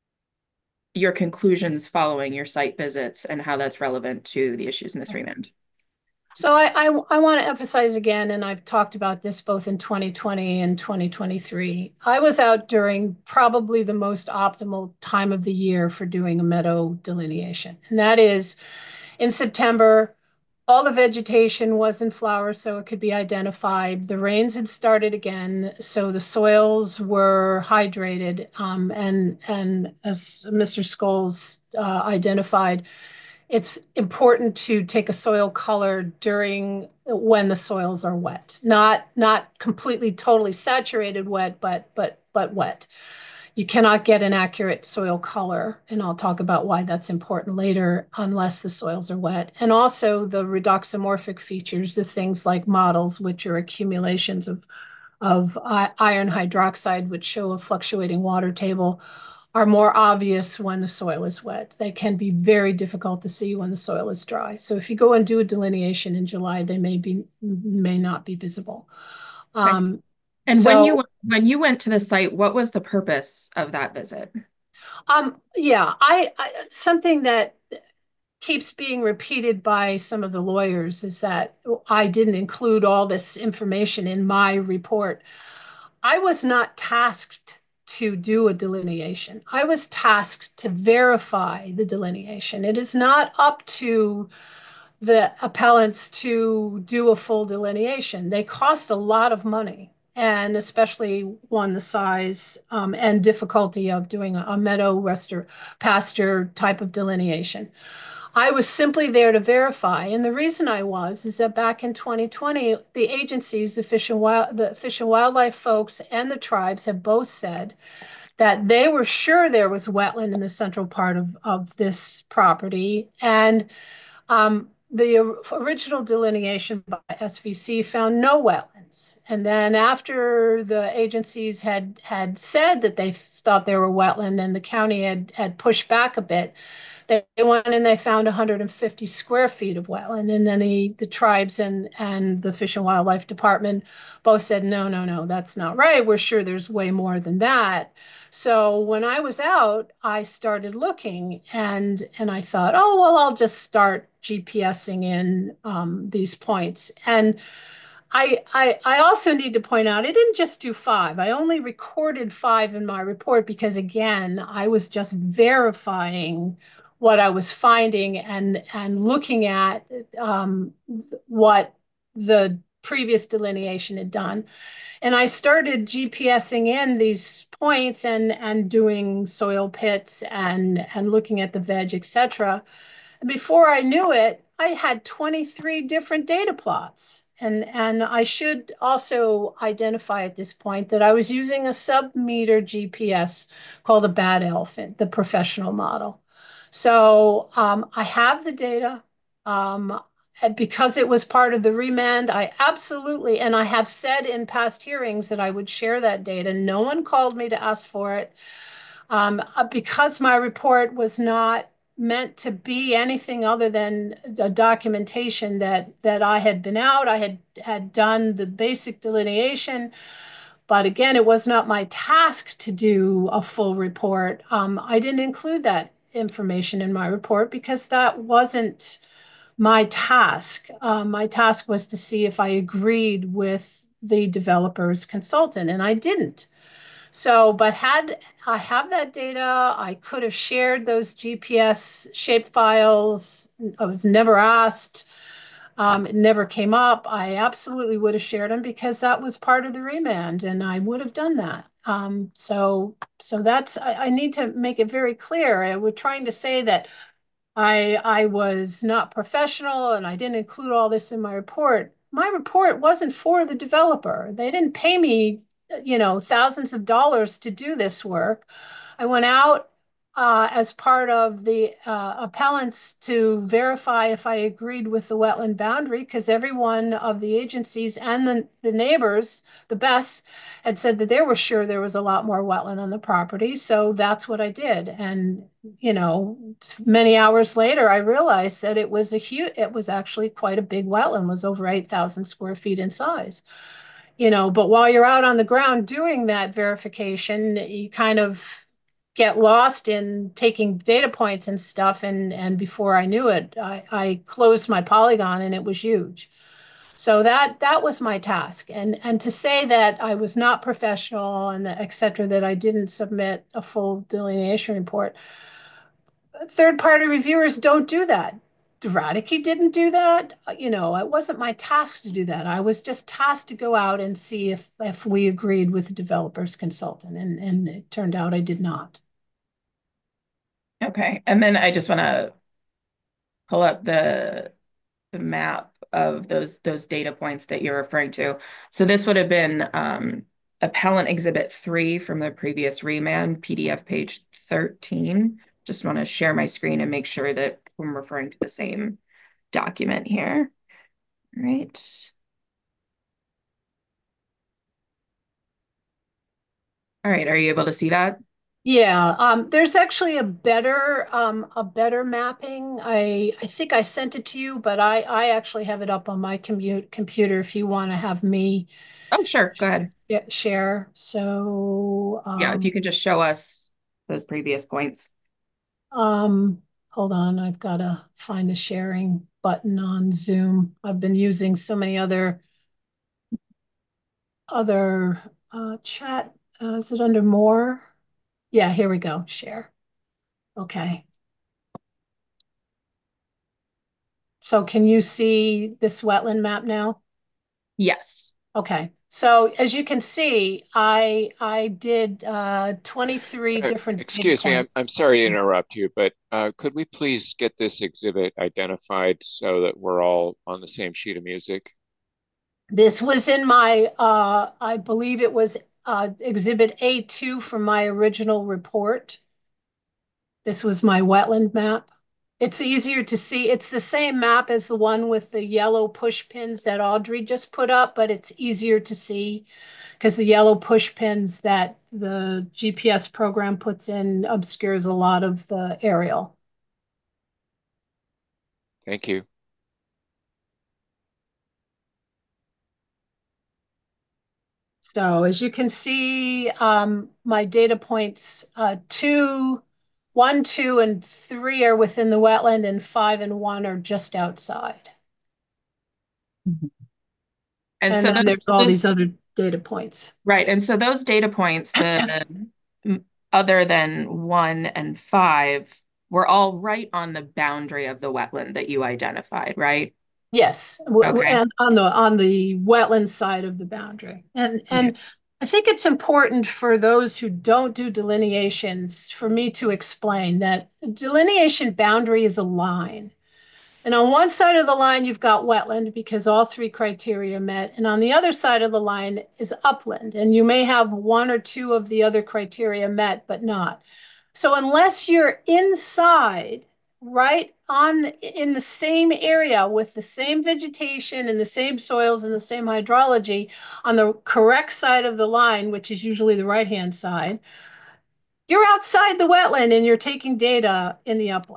your conclusions following your site visits, and how that's relevant to the issues in this remand. So I, I, I want to emphasize again, and I've talked about this both in twenty twenty and twenty twenty-three. I was out during probably the most optimal time of the year for doing a meadow delineation, and that is in September. All the vegetation was in flower, so it could be identified. The rains had started again, so the soils were hydrated. Um, and, and as Mister Scholes uh, identified, it's important to take a soil color during when the soils are wet, not not completely, totally saturated wet, but but but wet. You cannot get an accurate soil color, and I'll talk about why that's important later, unless the soils are wet. And also the redoxamorphic features, the things like mottles, which are accumulations of, of iron hydroxide, which show a fluctuating water table, are more obvious when the soil is wet. They can be very difficult to see when the soil is dry. So if you go and do a delineation in July, they may be may not be visible. Um, And so, when you when you went to the site, what was the purpose of that visit? Um, yeah, I, I something that keeps being repeated by some of the lawyers is that I didn't include all this information in my report. I was not tasked to do a delineation. I was tasked to verify the delineation. It is not up to the appellants to do a full delineation. They cost a lot of money, and especially one the size um, and difficulty of doing a, a meadow restor pasture type of delineation. I was simply there to verify, and the reason I was is that back in twenty twenty, the agencies, the Fish and Wild, the Fish and Wildlife folks, and the tribes have both said that they were sure there was wetland in the central part of, of this property, and um, the original delineation by S V C found no wetlands. And then after the agencies had had said that they thought they were wetland and the county had, had pushed back a bit, they went and they found one hundred fifty square feet of wetland. And then the, the tribes and, and the Fish and Wildlife Department both said, no, no, no, that's not right. We're sure there's way more than that. So when I was out, I started looking, and, and I thought, oh, well, I'll just start GPSing in um, these points. And I, I, I also need to point out, I didn't just do five. I only recorded five in my report because, again, I was just verifying what I was finding and, and looking at um, what the previous delineation had done. And I started GPSing in these points and, and doing soil pits and, and looking at the veg, et cetera. Before I knew it, I had twenty-three different data plots. And, and I should also identify at this point that I was using a sub-meter G P S called a Bad Elephant, the professional model. So um, I have the data. Um, because it was part of the remand, I absolutely, and I have said in past hearings that I would share that data. No one called me to ask for it. Um, because my report was not meant to be anything other than a documentation that that I had been out, I had had done the basic delineation. But again, it was not my task to do a full report. Um, I didn't include that information in my report because that wasn't my task. Um, my task was to see if I agreed with the developer's consultant, and I didn't. So, but had I have that data, I could have shared those G P S shape files. I was never asked. Um, it never came up. I absolutely would have shared them because that was part of the remand, and I would have done that. Um, so, so that's I, I need to make it very clear. I, we're trying to say that I I was not professional and I didn't include all this in my report. My report wasn't for the developer. They didn't pay me, you know, thousands of dollars to do this work. I went out uh, as part of the uh, appellants to verify if I agreed with the wetland boundary, because every one of the agencies and the, the neighbors, the best, had said that they were sure there was a lot more wetland on the property. So that's what I did. And, you know, many hours later, I realized that it was a huge, it was actually quite a big wetland, was over eight thousand square feet in size. You know, but while you're out on the ground doing that verification, you kind of get lost in taking data points and stuff. And, and before I knew it, I, I closed my polygon and it was huge. So that that was my task. And and to say that I was not professional and et cetera, that I didn't submit a full delineation report. Third-party reviewers don't do that. Radeke didn't do that. You know, it wasn't my task to do that. I was just tasked to go out and see if if we agreed with the developer's consultant, and and it turned out I did not. Okay, and then I just want to pull up the the map of those those data points that you're referring to. So this would have been um, Appellant Exhibit three from the previous remand, P D F page thirteen. Just want to share my screen and make sure that I'm referring to the same document here. All right. All right, are you able to see that? Yeah, um, there's actually a better um, a better mapping. I I think I sent it to you, but I I actually have it up on my commute computer if you want to have me Oh, sure, go ahead. sh- share. So Yeah, if you um, could just show us those previous points. um, hold on, I've got to find the sharing button on Zoom. I've been using so many other other uh, chat. Uh, is it under more? Yeah, here we go. Share. Okay. So can you see this wetland map now? Yes. Okay. So as you can see, I I did uh, twenty-three Uh, different data excuse me, I'm, points. I'm sorry to interrupt you, but uh, could we please get this exhibit identified so that we're all on the same sheet of music? This was in my, uh, I believe it was uh, Exhibit A two from my original report. This was my wetland map. It's easier to see. It's the same map as the one with the yellow push pins that Audrey just put up, but it's easier to see because the yellow push pins that the G P S program puts in obscures a lot of the aerial. Thank you. So as you can see, um, my data points uh, two, one, two, and three are within the wetland, and five and one are just outside. And, And so then those, there's all those these other data points. right, and so those data points, the m- other than one and five, were all right on the boundary of the wetland that you identified, right? Yes, w- w- Okay. and on the on the wetland side of the boundary. And Yeah. and I think it's important for those who don't do delineations for me to explain that delineation boundary is a line. And on one side of the line, you've got wetland because all three criteria met. And on the other side of the line is upland. And you may have one or two of the other criteria met, but not. So unless you're inside, right on in the same area with the same vegetation and the same soils and the same hydrology on the correct side of the line, which is usually the right-hand side, you're outside the wetland and you're taking data in the upland.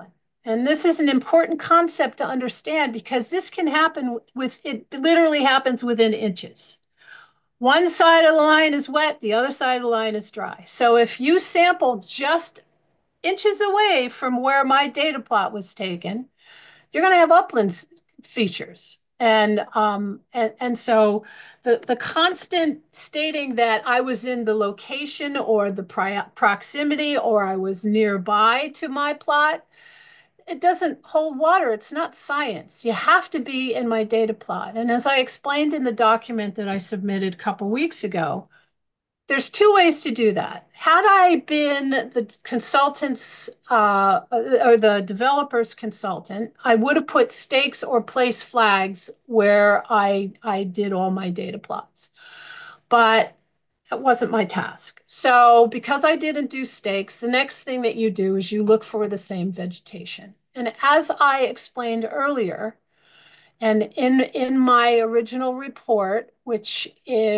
And this is an important concept to understand because this can happen with, it literally happens within inches. One side of the line is wet, the other side of the line is dry. So if you sample just inches away from where my data plot was taken, you're going to have upland features. And um, and and so the the constant stating that I was in the location or the proximity or I was nearby to my plot, it doesn't hold water. It's not science. You have to be in my data plot. And as I explained in the document that I submitted a couple weeks ago, there's two ways to do that. Had I been the consultant's uh, or the developer's consultant, I would have put stakes or place flags where I, I did all my data plots. But it wasn't my task. So because I didn't do stakes, the next thing that you do is you look for the same vegetation. And as I explained earlier, and in, in my original report, which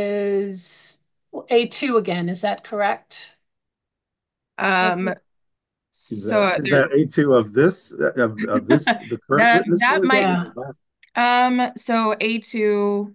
is A two again, is that correct? Um, Is so that, is there, that A two of this, of, of this, the current that witness that list? might Yeah. Last- um so A two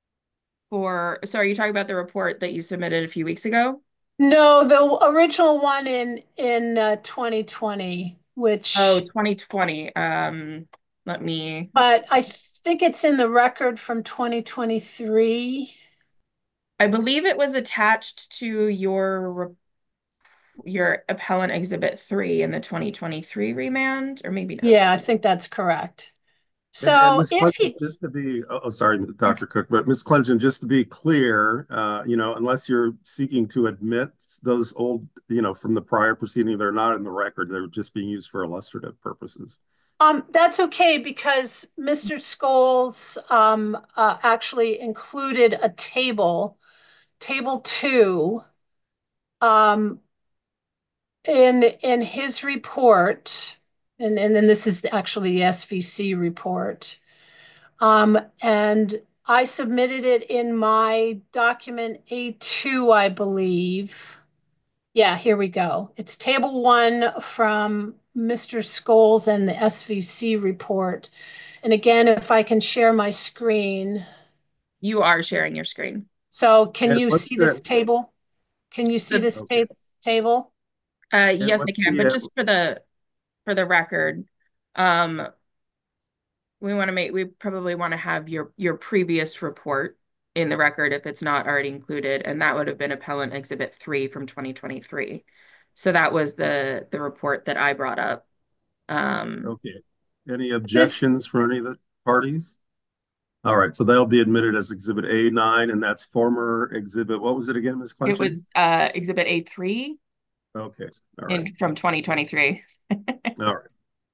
for so are you talking about the report that you submitted a few weeks ago? No, the original one in in uh, twenty twenty, which, Oh, twenty twenty. Um, let me but I think it's in the record from twenty twenty-three. I believe it was attached to your re- your appellant exhibit three in the twenty twenty-three remand, or maybe not. Yeah, I think that's correct. And, and So Miz if Clinton, you, just to be, oh, oh, sorry, Doctor Cook, but Miz Clinton, just to be clear, uh, you know, unless you're seeking to admit those old, you know, from the prior proceeding, they're not in the record. They're just being used for illustrative purposes. um, that's okay because Mister Scholes um, uh, actually included a table, table two, um, in in his report, and and then this is actually the S V C report. Um, and I submitted it in my document A two, I believe. Yeah, here we go. It's table one from Mister Scholes and the S V C report. And again, if I can share my screen. You are sharing your screen. So can And you what's see this the, table? Can you see The, this okay, ta table? uh, and yes, I what's can, the, but uh, just for the for the record, um, we want to make we probably want to have your your previous report in the record if it's not already included, and that would have been appellant exhibit three from twenty twenty-three. So that was the the report that I brought up. Um, okay. Any This, objections from any of the parties? All right, so that'll be admitted as Exhibit A nine, and that's former exhibit. What was it again, Miz it Clinton? was uh exhibit A three Okay, all right, in from twenty twenty-three. all right.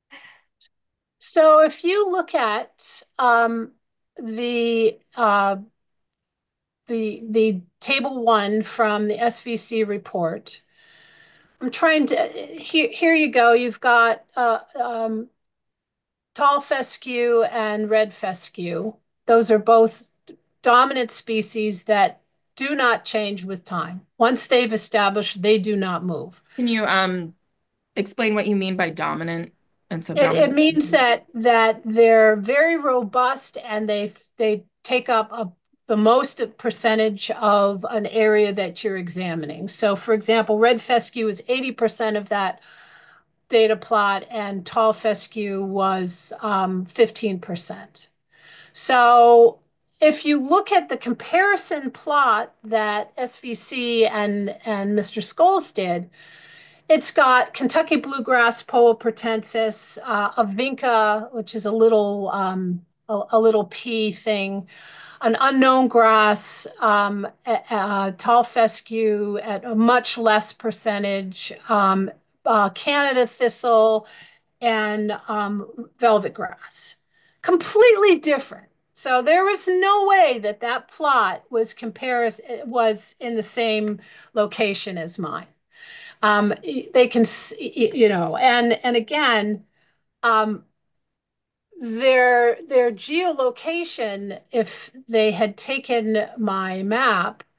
so if you look at um, the uh, the the table one from the S V C report, I'm trying to here here you go. You've got uh, um, tall fescue and red fescue. Those are both dominant species that do not change with time. Once they've established, they do not move. Can you um explain what you mean by dominant and It, it subdominant means species? that that they're very robust and they they take up a, the most percentage of an area that you're examining. So, for example, red fescue is eighty percent of that data plot, and tall fescue was um, fifteen percent. So, if you look at the comparison plot that S V C and and Mister Scholes did, it's got Kentucky bluegrass, Poa pratensis, uh, a vinca, which is a little um, a, a little pea thing, an unknown grass, um, a, a tall fescue at a much less percentage, um, uh, Canada thistle, and um, velvet grass. Completely different. So there was no way that that plot was compares was in the same location as mine. Um, they can, you know, and and again, um, their their geolocation, if they had taken my map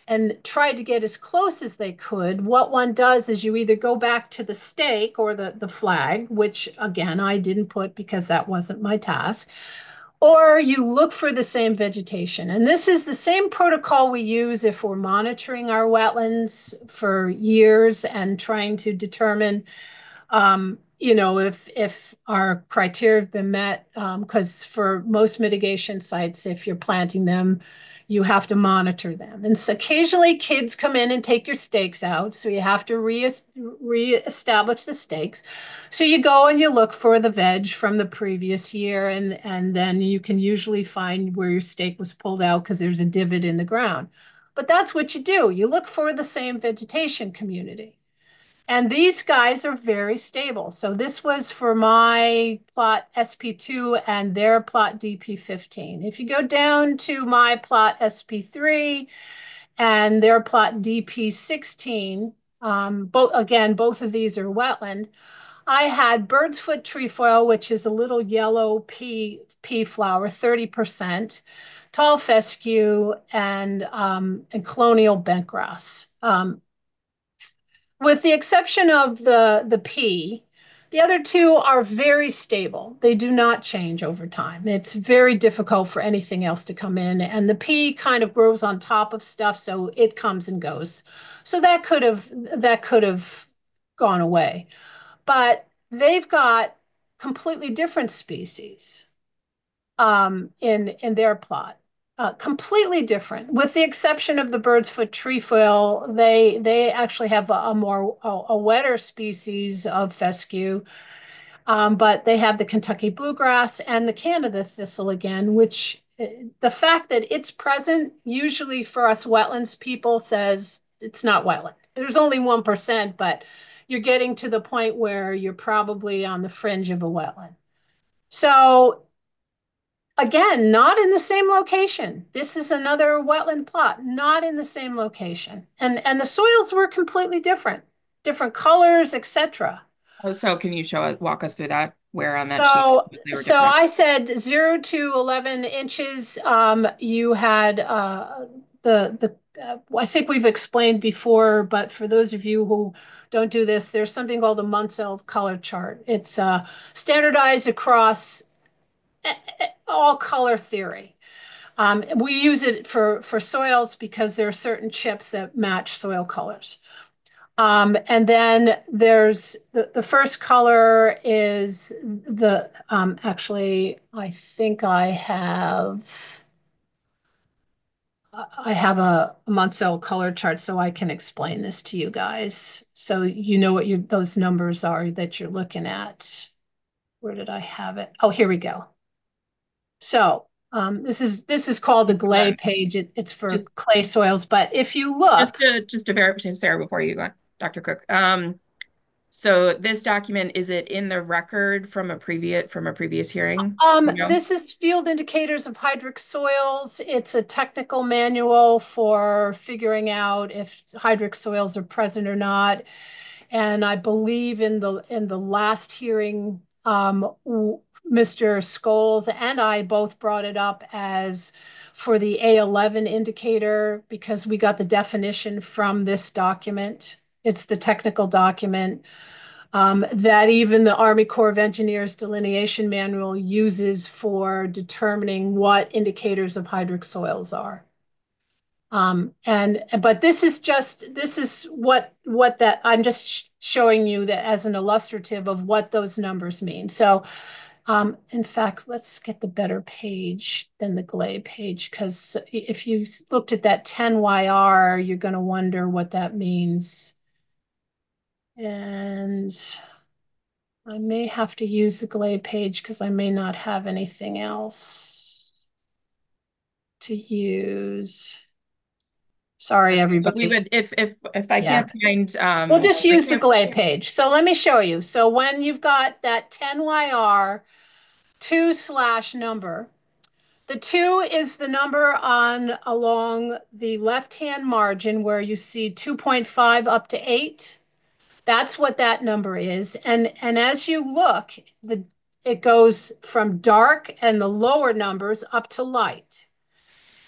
and tried to get as close as they could, what one does is you either go back to the stake or the, the flag, which again, I didn't put because that wasn't my task, or you look for the same vegetation. And this is the same protocol we use if we're monitoring our wetlands for years and trying to determine, um, you know, if if our criteria have been met, because um, for most mitigation sites, if you're planting them, you have to monitor them. And so occasionally kids come in and take your stakes out. So you have to re reestablish the stakes. So you go and you look for the veg from the previous year, and, and then you can usually find where your stake was pulled out because there's a divot in the ground. But that's what you do. You look for the same vegetation community. And these guys are very stable. So this was for my plot S P two and their plot D P fifteen. If you go down to my plot S P three and their plot D P sixteen, um, both again, both of these are wetland. I had bird's foot trefoil, which is a little yellow pea, pea flower, thirty percent, tall fescue, and, um, and colonial bentgrass. Um, With the exception of the, the pea, the other two are very stable. They do not change over time. It's very difficult for anything else to come in. And the pea kind of grows on top of stuff, so it comes and goes. So that could have that could have gone away. But they've got completely different species um, in, in their plot. Uh, completely different, with the exception of the bird's foot trefoil. They they actually have a, a more a, a wetter species of fescue, um, but they have the Kentucky bluegrass and the Canada thistle again, which uh, the fact that it's present usually for us wetlands people says it's not wetland. There's only one percent, but you're getting to the point where you're probably on the fringe of a wetland. So again, not in the same location. This is another wetland plot, not in the same location. And, and the soils were completely different, different colors, et cetera. Oh, so can you show it, walk us through that? Where on that So, sheet they were so different? I said zero to eleven inches. Um, you had uh, the, the uh, I think we've explained before, but for those of you who don't do this, there's something called the Munsell color chart. It's uh, standardized across all color theory. Um, we use it for, for soils because there are certain chips that match soil colors. Um, and then there's the, the first color is the, um, actually, I think I have, I have a Munsell color chart so I can explain this to you guys. So you know what you, those numbers are that you're looking at. Where did I have it? Oh, here we go. So um, this is this is called the Gley page. It, it's for just, clay soils. But if you look, just to just to verify, Sarah, before you go on, Doctor Cook. Um, so this document, is it in the record from a previous from a previous hearing? Um, You know? This is Field Indicators of Hydric Soils. It's a technical manual for figuring out if hydric soils are present or not. And I believe in the in the last hearing, um, Mister Scholes and I both brought it up as for the A eleven indicator because we got the definition from this document. It's the technical document um, that even the Army Corps of Engineers delineation manual uses for determining what indicators of hydric soils are. Um, and but this is just this is what what that I'm just sh showing you that as an illustrative of what those numbers mean. So um, in fact, let's get the better page than the Gley page, because if you looked at that ten Y R, you're going to wonder what that means. And I may have to use the Gley page because I may not have anything else to use. Sorry, everybody. We would, if if if I Yeah. can't find, um, We'll just use the can't- Gley page. So let me show you. So when you've got that ten Y R two slash number, the two is the number on along the left-hand margin where you see two point five up to eight. That's what that number is. And, and as you look, the it goes from dark and the lower numbers up to light.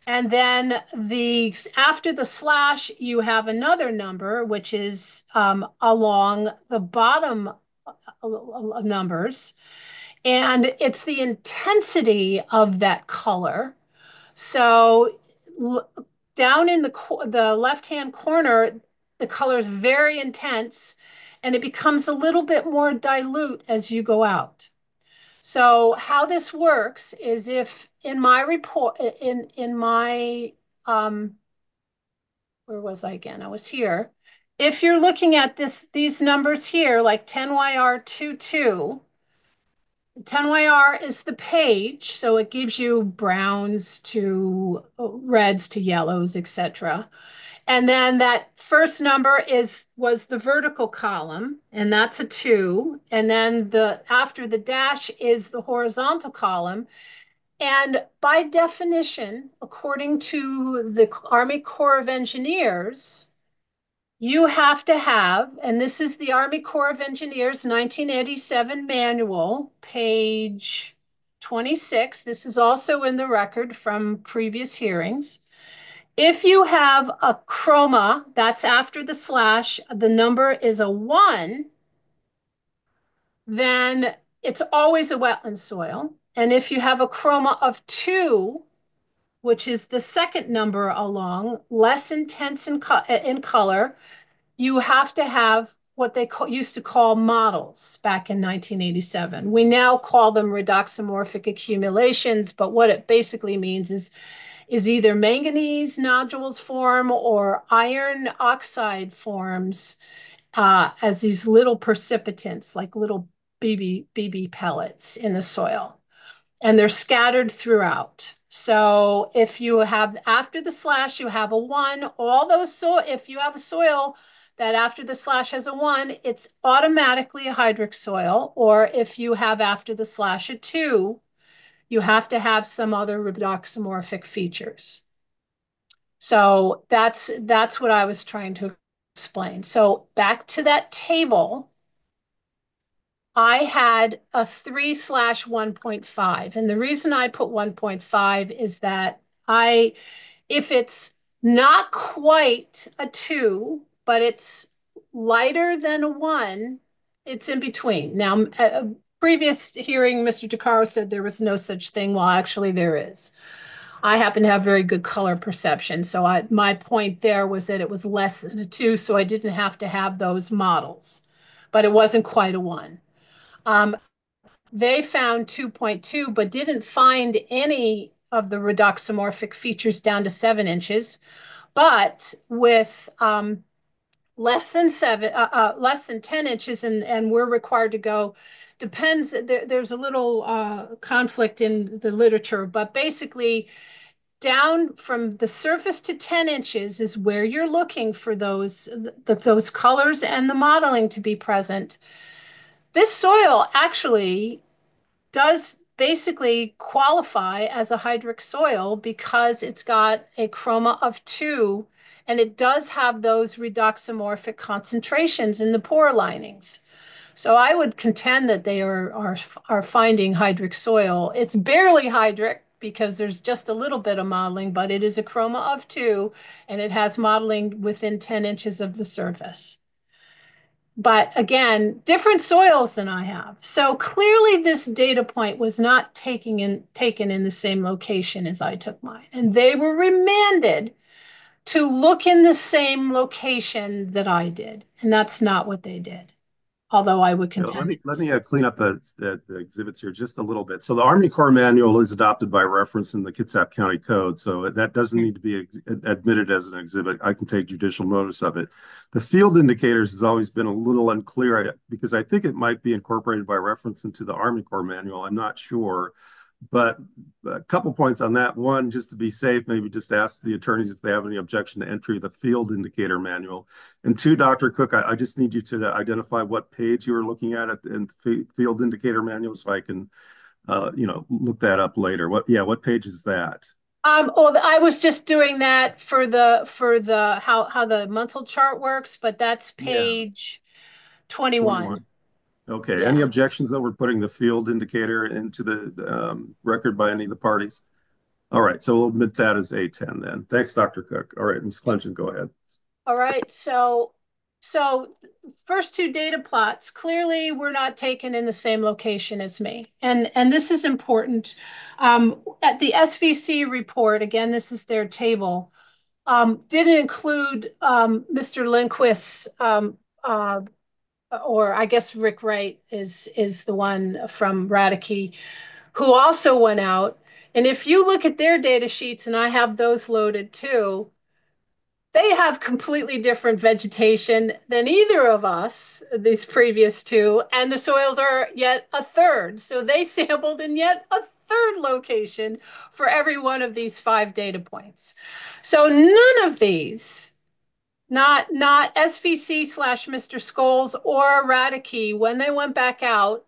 And then the after the slash, you have another number, which is um, along the bottom uh, numbers. And it's the intensity of that color. So down in the, the left-hand corner, the color is very intense and it becomes a little bit more dilute as you go out. So how this works is if in my report, in, in my, um, where was I again? I was here. If you're looking at this, these numbers here, like ten Y R twenty-two, ten Y R is the page, so it gives you browns to reds to yellows, et cetera. And then that first number is was the vertical column, and that's a two. And then the after the dash is the horizontal column. And by definition, according to the Army Corps of Engineers, you have to have, and this is the Army Corps of Engineers nineteen eighty-seven manual, page twenty-six. This is also in the record from previous hearings. If you have a chroma, that's after the slash, the number is a one, then it's always a wetland soil. And if you have a chroma of two, which is the second number along, less intense in, co in color, you have to have what they call, used to call models back in nineteen eighty-seven. We now call them redoxamorphic accumulations, but what it basically means is, is either manganese nodules form or iron oxide forms uh, as these little precipitants, like little B B, B B pellets in the soil. And they're scattered throughout. So if you have, after the slash, you have a one, all those, so if you have a soil that after the slash has a one, it's automatically a hydric soil. Or if you have after the slash a two, you have to have some other redoxamorphic features. So that's, that's what I was trying to explain. So back to that table, I had a three slash one point five. And the reason I put one point five is that I, if it's not quite a two, but it's lighter than a one, it's in between. Now, a previous hearing, Mister DeCaro said there was no such thing. Well, actually there is. I happen to have very good color perception. So I, my point there was that it was less than a two, so I didn't have to have those models, but it wasn't quite a one. Um, they found two point two, but didn't find any of the redoxamorphic features down to seven inches. But with um, less than seven, uh, uh, less than ten inches, and, and we're required to go, depends, there, there's a little uh, conflict in the literature, but basically down from the surface to ten inches is where you're looking for those, th those colors and the modeling to be present. This soil actually does basically qualify as a hydric soil because it's got a chroma of two and it does have those redoxamorphic concentrations in the pore linings. So I would contend that they are, are, are finding hydric soil. It's barely hydric because there's just a little bit of modeling, but it is a chroma of two and it has modeling within ten inches of the surface. But again, different soils than I have. So clearly this data point was not taking in, taken in the same location as I took mine. And they were remanded to look in the same location that I did. And that's not what they did. Although I would Yeah, contend. let me let me uh, clean up the, the, the exhibits here just a little bit. So the Army Corps manual is adopted by reference in the Kitsap County Code, so that doesn't need to be admitted as an exhibit. I can take judicial notice of it. The field indicators has always been a little unclear because I think it might be incorporated by reference into the Army Corps manual. I'm not sure. But a couple points on that. One, just to be safe, maybe just ask the attorneys if they have any objection to entry of the field indicator manual. And two, Doctor Cook, I, I just need you to identify what page you were looking at in the field indicator manual so I can, uh, you know, look that up later. What, yeah, what page is that? Um, well, I was just doing that for the for the how how the Munsell chart works, but that's page yeah. twenty-one. twenty-one. Okay. Yeah. Any objections over putting the field indicator into the um, record by any of the parties? All right, so we'll admit that as A ten then. Thanks, Doctor Cook. All right, Miz Clenchen, go ahead. All right, so so first two data plots clearly were not taken in the same location as me, and and this is important. Um, at the S V C report, again, this is their table, um, didn't include um, Mister Lindquist's, um, uh, or I guess Rick Wright is is the one from Radke, who also went out. And if you look at their data sheets, and I have those loaded too, they have completely different vegetation than either of us, these previous two, and the soils are yet a third. So they sampled in yet a third location for every one of these five data points. So none of these, not not S V C slash Mister Scholes or Radke, when they went back out,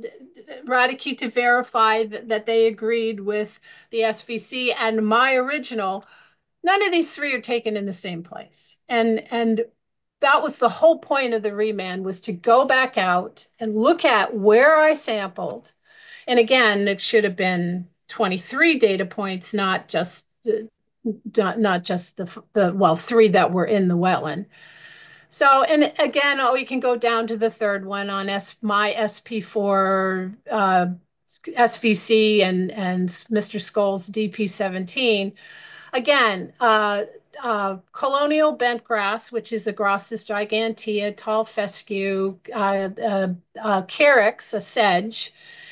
Radke to verify that, that they agreed with the S V C and my original, none of these three are taken in the same place. And and that was the whole point of the remand, was to go back out and look at where I sampled. And again, it should have been twenty-three data points, not just uh, not, not just the the well, three that were in the wetland. So, and again, oh, we can go down to the third one on S, my S P four, uh, S V C and, and Mister Scholes D P seventeen. Again, uh, uh, colonial bent grass, which is Agrostis gigantea, tall fescue, uh, uh, uh, carex, a sedge,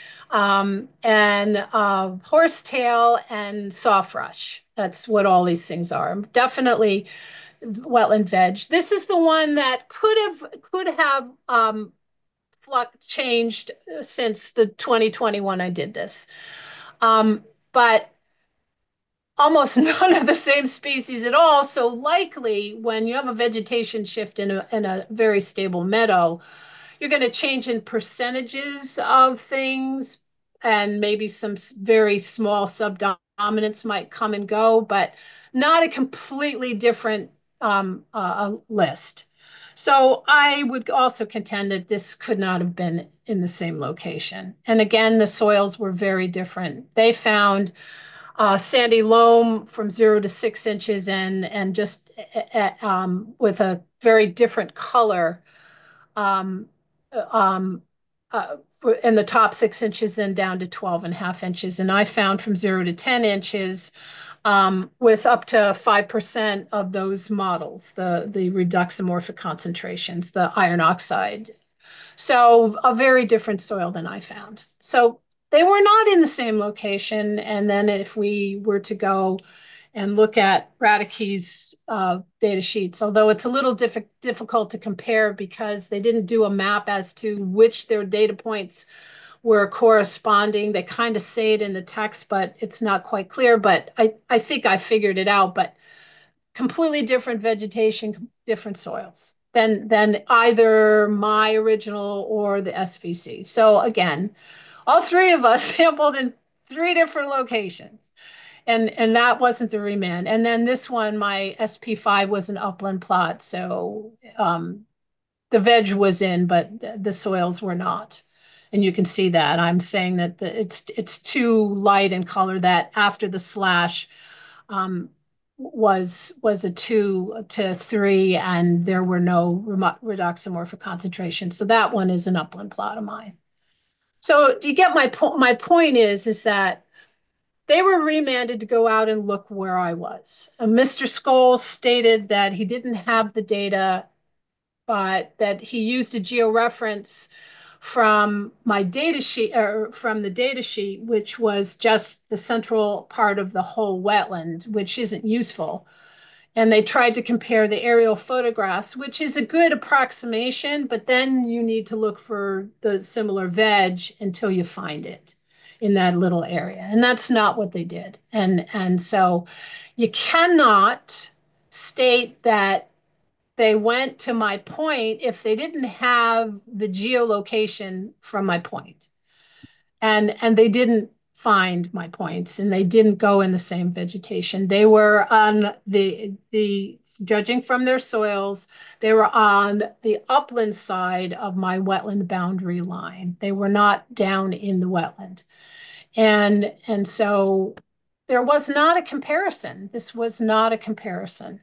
um, and uh, horsetail and sawfrush. That's what all these things are. Definitely wetland veg. This is the one that could have could have um, flux changed since the twenty twenty-one I did this, um, but almost none of the same species at all. So likely, when you have a vegetation shift in a in a very stable meadow, you're going to change in percentages of things, and maybe some very small subdominants might come and go, but not a completely different um, uh, list. So I would also contend that this could not have been in the same location. And again, the soils were very different. They found uh, sandy loam from zero to six inches and and just uh, um, with a very different color um, um, uh, in the top six inches, then down to twelve and a half inches. And I found from zero to ten inches um, with up to five percent of those models, the, the reduxamorphic concentrations, the iron oxide. So a very different soil than I found. So they were not in the same location. And then if we were to go and look at Radke's uh, data sheets, although it's a little diff difficult to compare because they didn't do a map as to which their data points were corresponding. They kind of say it in the text, but it's not quite clear. But I, I think I figured it out. But completely different vegetation, different soils than, than either my original or the S V C. So again, all three of us sampled in three different locations. And, and that wasn't the remand. And then this one, my S P five was an upland plot. So um, the veg was in, but the soils were not. And you can see that. I'm saying that the, it's it's too light in color, that after the slash um, was was a two to three, and there were no reduxamorphic concentrations. So that one is an upland plot of mine. So do you get my point? My point is, is that they were remanded to go out and look where I was. Uh, Mister Scholes stated that he didn't have the data, but that he used a georeference from my data sheet, or from the data sheet, which was just the central part of the whole wetland, which isn't useful. And they tried to compare the aerial photographs, which is a good approximation, but then you need to look for the similar veg until you find it in that little area. And that's not what they did. And, and so you cannot state that they went to my point if they didn't have the geolocation from my point. And, and they didn't find my points, and they didn't go in the same vegetation. They were on the, the judging from their soils, they were on the upland side of my wetland boundary line. They were not down in the wetland. And, and so there was not a comparison. This was not a comparison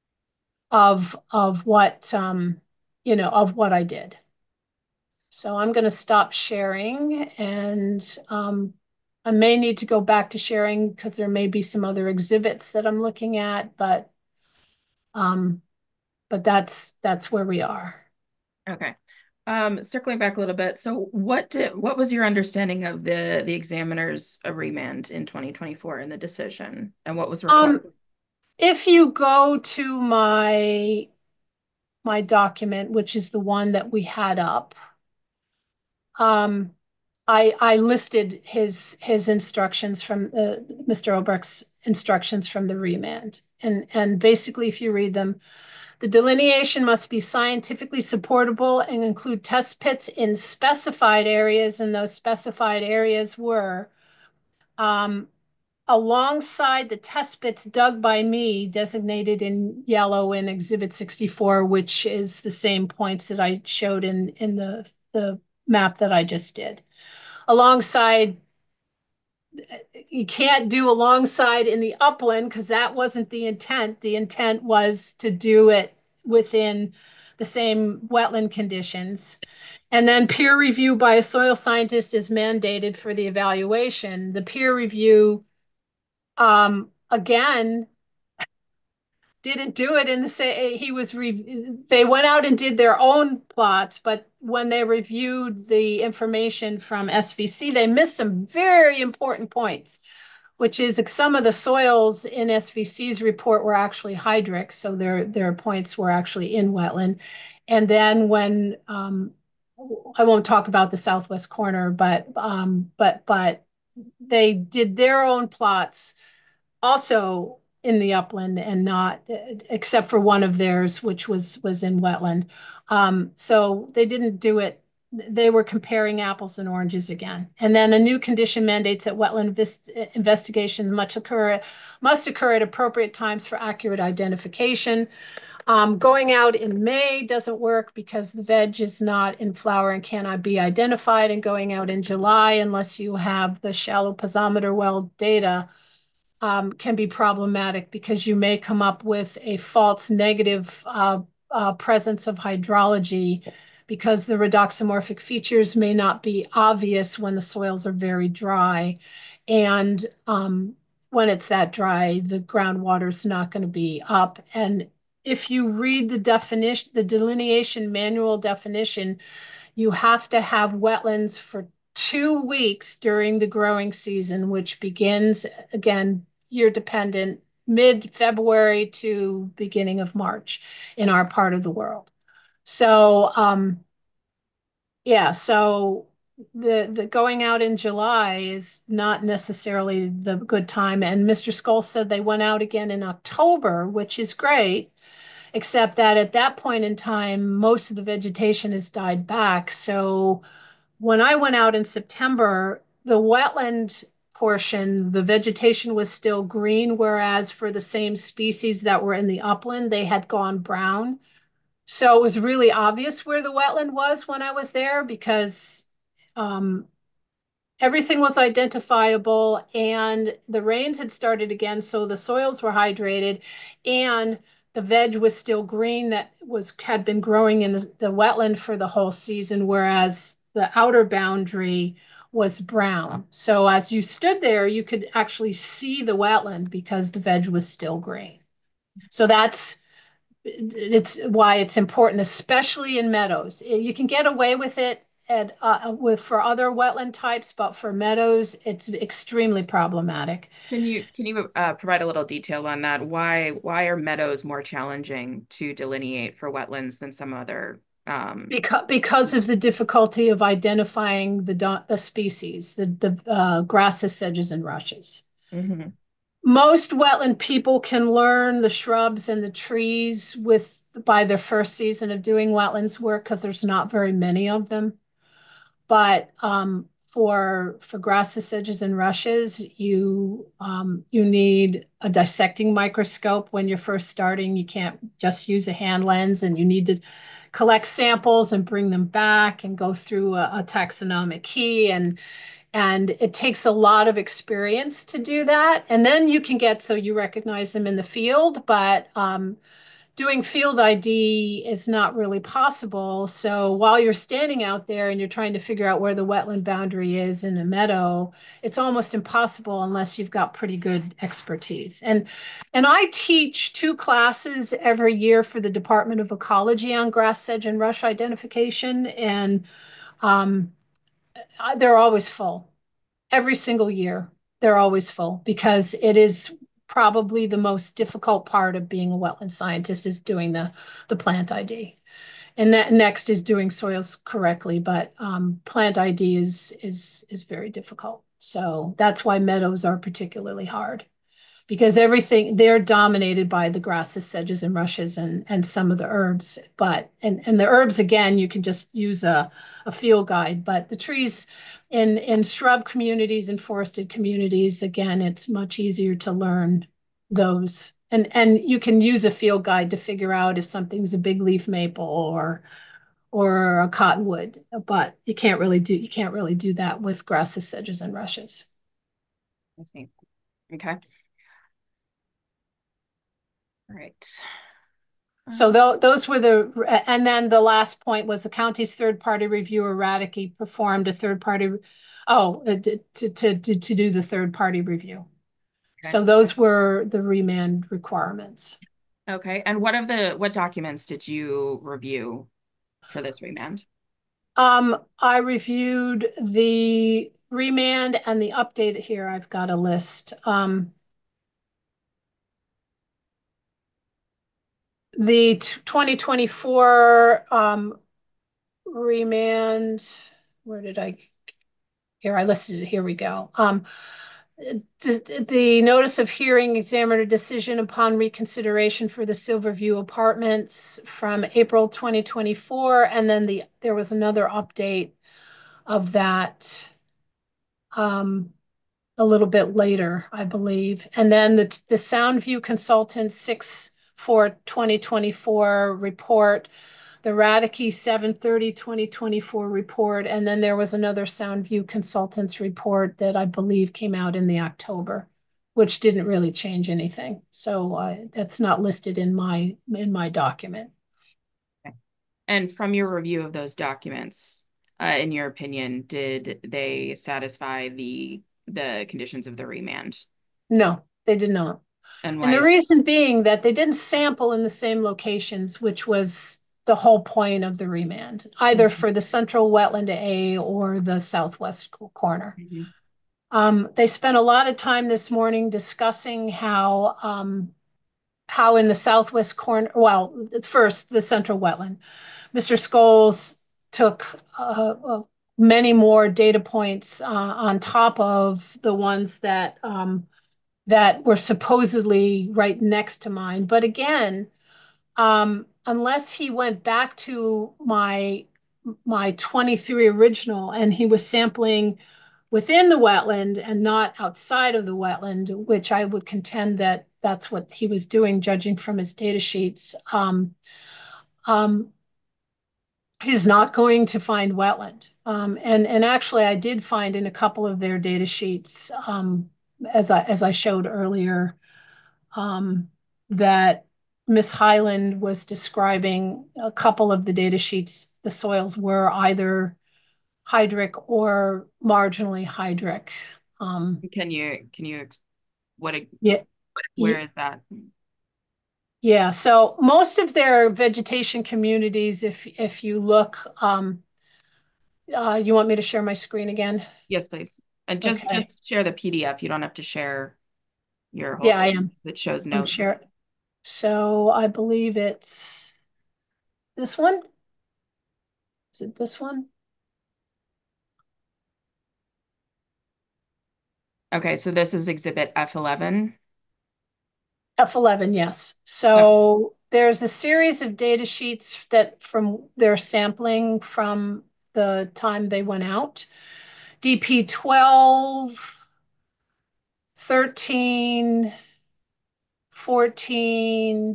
of of what um, you know, of what I did. So I'm going to stop sharing, and um, I may need to go back to sharing because there may be some other exhibits that I'm looking at, but um, but that's that's where we are. Okay. Um, circling back a little bit. So what did what was your understanding of the the examiner's uh, remand in twenty twenty-four in the decision, and what was required? Um, if you go to my my document, which is the one that we had up, um, I I listed his his instructions from uh, Mister Obrecht's instructions from the remand, and and basically, if you read them, the delineation must be scientifically supportable and include test pits in specified areas, and those specified areas were um, alongside the test pits dug by me, designated in yellow in Exhibit sixty-four, which is the same points that I showed in, in the, the map that I just did. Alongside, you can't do alongside in the upland because that wasn't the intent. The intent was to do it within the same wetland conditions. And then peer review by a soil scientist is mandated for the evaluation. The peer review, um, again, didn't do it in the same, he was, re they went out and did their own plots, but when they reviewed the information from S V C, they missed some very important points, which is some of the soils in S V C's report were actually hydric, so their, their points were actually in wetland. And then when, um, I won't talk about the southwest corner, but, um, but, but they did their own plots also in the upland and not, except for one of theirs, which was was in wetland. Um, so they didn't do it. They were comparing apples and oranges again. And then a new condition mandates that wetland investigations must occur must occur at appropriate times for accurate identification. Um, going out in May doesn't work because the veg is not in flower and cannot be identified. And going out in July, unless you have the shallow piezometer well data, Um, can be problematic because you may come up with a false negative uh, uh, presence of hydrology because the redoxomorphic features may not be obvious when the soils are very dry. And um, when it's that dry, the groundwater is not going to be up. And if you read the definition, the delineation manual definition, you have to have wetlands for two weeks during the growing season, which begins, again, year dependent, mid-February to beginning of March in our part of the world. So, um, yeah, so the the going out in July is not necessarily the good time. And Mister Scholl said they went out again in October, which is great, except that at that point in time, most of the vegetation has died back. So when I went out in September, the wetland portion, the vegetation was still green, whereas for the same species that were in the upland, they had gone brown. So it was really obvious where the wetland was when I was there because um, everything was identifiable and the rains had started again, so the soils were hydrated and the veg was still green that was had been growing in the, the wetland for the whole season, whereas the outer boundary was brown. So as you stood there, you could actually see the wetland because the veg was still green. So that's it's why it's important, especially in meadows. You can get away with it at uh, with for other wetland types, but for meadows, it's extremely problematic. Can you can you uh, provide a little detail on that? Why why are meadows more challenging to delineate for wetlands than some other? Um... Because because of the difficulty of identifying the the species, the the uh, grasses, sedges, and rushes. Mm-hmm. Most wetland people can learn the shrubs and the trees with by their first season of doing wetlands work because there's not very many of them. But um, for for grasses, sedges, and rushes, you um, you need a dissecting microscope when you're first starting. You can't just use a hand lens, and you need to collect samples and bring them back and go through a, a taxonomic key and And it takes a lot of experience to do that. And then you can get so you recognize them in the field, but um, doing field I D is not really possible. So while you're standing out there and you're trying to figure out where the wetland boundary is in a meadow, it's almost impossible unless you've got pretty good expertise. And and I teach two classes every year for the Department of Ecology on grass, sedge, and rush identification, and um, they're always full. Every single year, they're always full because it is probably the most difficult part of being a wetland scientist is doing the, the plant I D. And that next is doing soils correctly, but um, plant I D is, is, is very difficult. So that's why meadows are particularly hard because everything, they're dominated by the grasses, sedges, and rushes and, and some of the herbs. But, and, and the herbs, again, you can just use a, a field guide, but the trees in, in shrub communities and forested communities, again, it's much easier to learn those. And, and you can use a field guide to figure out if something's a big leaf maple or, or a cottonwood, but you can't really do, you can't really do that with grasses, sedges, and rushes. I see. Okay. All right. So th those were the, and then the last point was the county's third-party reviewer Radke performed a third-party, oh, uh, to, to, to, to do the third-party review. Okay. So those were the remand requirements. Okay. And what of the, what documents did you review for this remand? Um, I reviewed the remand and the update here. I've got a list. Um, the twenty twenty-four um, remand, where did I, here I listed it, here we go. Um, the notice of hearing examiner decision upon reconsideration for the Silverview Apartments from April twenty twenty-four, and then the there was another update of that um, a little bit later, I believe. And then the the Soundview Consultants six four twenty twenty-four report, the Radke seven thirty twenty twenty-four report, and then there was another Soundview Consultants report that I believe came out in the October, which didn't really change anything. So uh, that's not listed in my in my document. Okay. And from your review of those documents, uh, in your opinion, did they satisfy the the conditions of the remand? No, they did not. And why? And the is- reason being that they didn't sample in the same locations, which was the whole point of the remand, either Mhm. for the central wetland A or the southwest corner. Mhm. Um, they spent a lot of time this morning discussing how um, how in the southwest corner, well, first the central wetland, Mister Scholes took uh, uh, many more data points uh, on top of the ones that um, that were supposedly right next to mine. But again, um, unless he went back to my my twenty-three original and he was sampling within the wetland and not outside of the wetland, which I would contend that that's what he was doing, judging from his data sheets. Um, um, he's not going to find wetland. Um, and, and actually, I did find in a couple of their data sheets, um, as I, as I showed earlier, um, that Miss Highland was describing a couple of the data sheets, the soils were either hydric or marginally hydric. Um, Can you can you what yeah, where is that? yeah. So most of their vegetation communities, if if you look, um, uh, you want me to share my screen again? Yes, please. And just Okay. just share the P D F. You don't have to share your whole Yeah, I screen. am. It shows I'm notes. sure. So I believe it's this one. Is it this one? Okay, so this is exhibit F eleven. F eleven, yes. So there's a series of data sheets that from their sampling from the time they went out. D P twelve, thirteen, fourteen,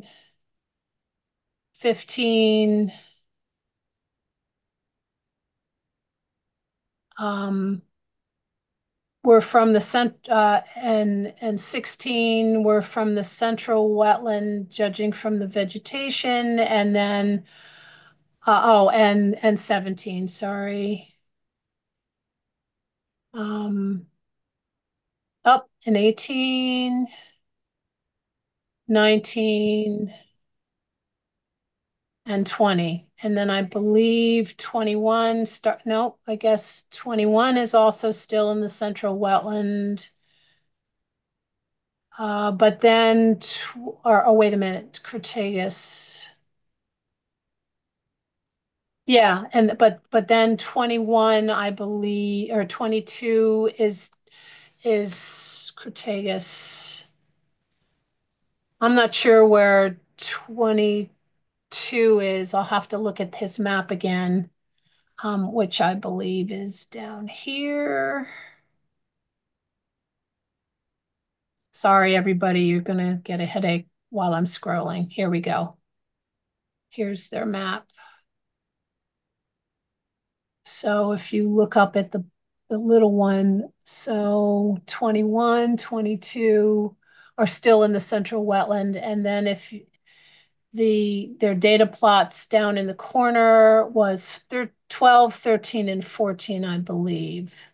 fifteen, um, were from the cent, uh, and, and sixteen were from the central wetland, judging from the vegetation, and then, uh, oh, and, and seventeen, sorry. Um, up in eighteen, nineteen, and twenty. And then I believe twenty-one start, no, I guess twenty-one is also still in the central wetland. Uh, but then, tw or, oh, wait a minute, Cretaceous. Yeah, and but but then twenty-one, I believe, or twenty-two is is Cretaceous. I'm not sure where twenty-two is. I'll have to look at his map again, um, which I believe is down here. Sorry, everybody, you're gonna get a headache while I'm scrolling. Here we go. Here's their map. So if you look up at the, the little one, so twenty-one, twenty-two are still in the central wetland. And then if the their data plots down in the corner was twelve, thirteen, and fourteen, I believe.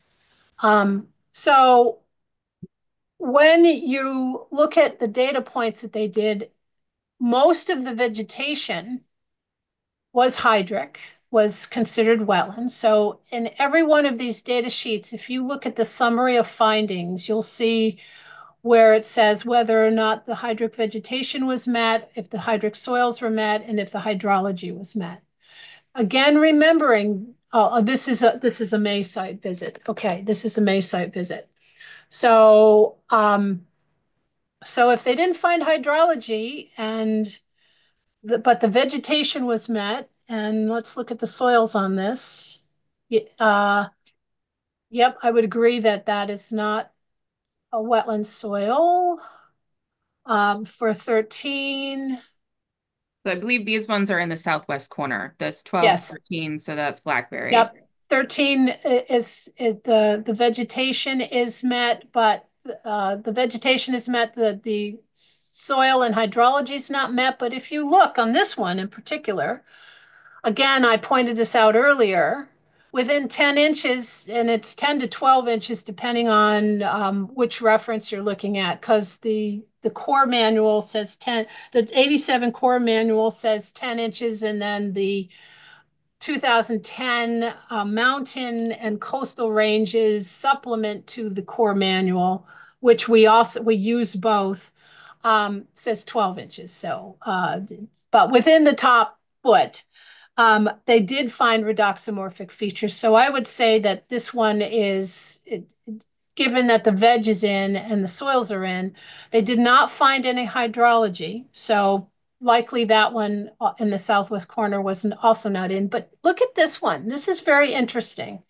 Um, so when you look at the data points that they did, most of the vegetation was hydric, was considered wetland. So in every one of these data sheets, if you look at the summary of findings, you'll see where it says whether or not the hydric vegetation was met, if the hydric soils were met, and if the hydrology was met. Again, remembering, oh, this is a this is a May site visit. Okay, this is a May site visit. So, um, so if they didn't find hydrology and the, but the vegetation was met, and let's look at the soils on this. Uh, yep, I would agree that that is not a wetland soil. Um, for thirteen, So I believe these ones are in the southwest corner. This twelve, yes, thirteen, so that's blackberry. yep. thirteen is, is the the vegetation is met, but uh, the vegetation is met. The the soil and hydrology is not met. But if you look on this one in particular, again, I pointed this out earlier. Within ten inches, and it's ten to twelve inches, depending on um, which reference you're looking at, because the the core manual says ten, the eighty-seven core manual says ten inches, and then the two thousand ten uh, mountain and coastal ranges supplement to the core manual, which we also we use both, um, says twelve inches. So, uh, but within the top foot. Um, they did find redoxomorphic features. So I would say that this one is, it, given that the veg is in and the soils are in, they did not find any hydrology. So likely that one in the southwest corner was also not in. But look at this one. This is very interesting.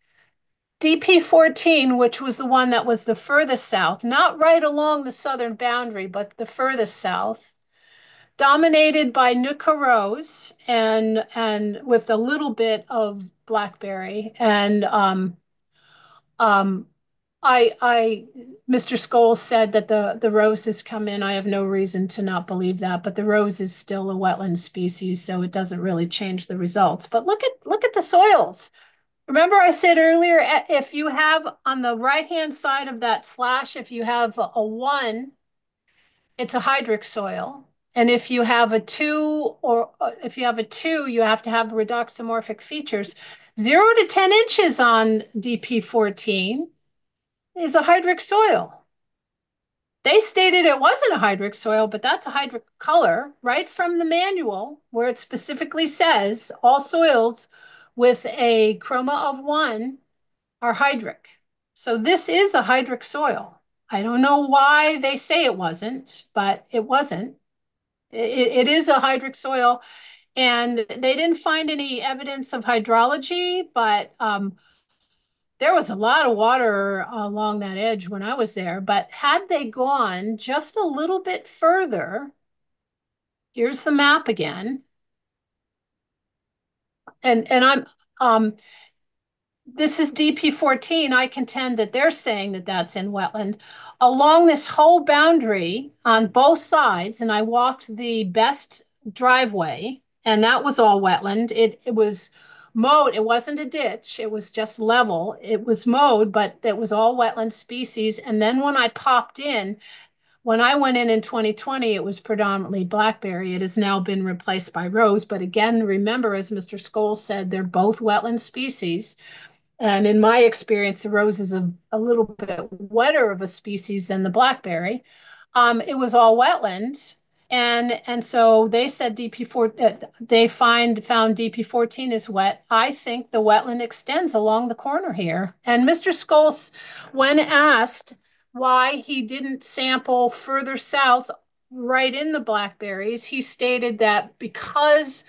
D P fourteen, which was the one that was the furthest south, not right along the southern boundary, but the furthest south, dominated by Nootka Rose and and with a little bit of blackberry. And um, um, I I Mister Scholes said that the the roses come in. I have no reason to not believe that, but the rose is still a wetland species, so it doesn't really change the results. But look at look at the soils. Remember I said earlier, if you have on the right-hand side of that slash, if you have a, a one, it's a hydric soil. And if you have a two, or uh, if you have a two, you have to have redoxomorphic features. Zero to ten inches on D P fourteen is a hydric soil. They stated it wasn't a hydric soil, but that's a hydric color right from the manual where it specifically says all soils with a chroma of one are hydric. So this is a hydric soil. I don't know why they say it wasn't, but it wasn't. It, it is a hydric soil, and they didn't find any evidence of hydrology, but um, there was a lot of water along that edge when I was there. But had they gone just a little bit further, here's the map again. And and I'm um this is D P fourteen. I contend that they're saying that that's in wetland. Along this whole boundary on both sides, and I walked the best driveway, and that was all wetland. It, it was mowed. It wasn't a ditch. It was just level. It was mowed, but it was all wetland species. And then when I popped in, when I went in in twenty twenty, it was predominantly blackberry. It has now been replaced by rose. But again, remember, as Mister Scholes said, they're both wetland species. And in my experience, the rose is a, a little bit wetter of a species than the blackberry. Um, it was all wetland. And, and so they said D P four, uh, they find found D P fourteen is wet. I think the wetland extends along the corner here. And Mister Scholes, when asked why he didn't sample further south right in the blackberries, he stated that because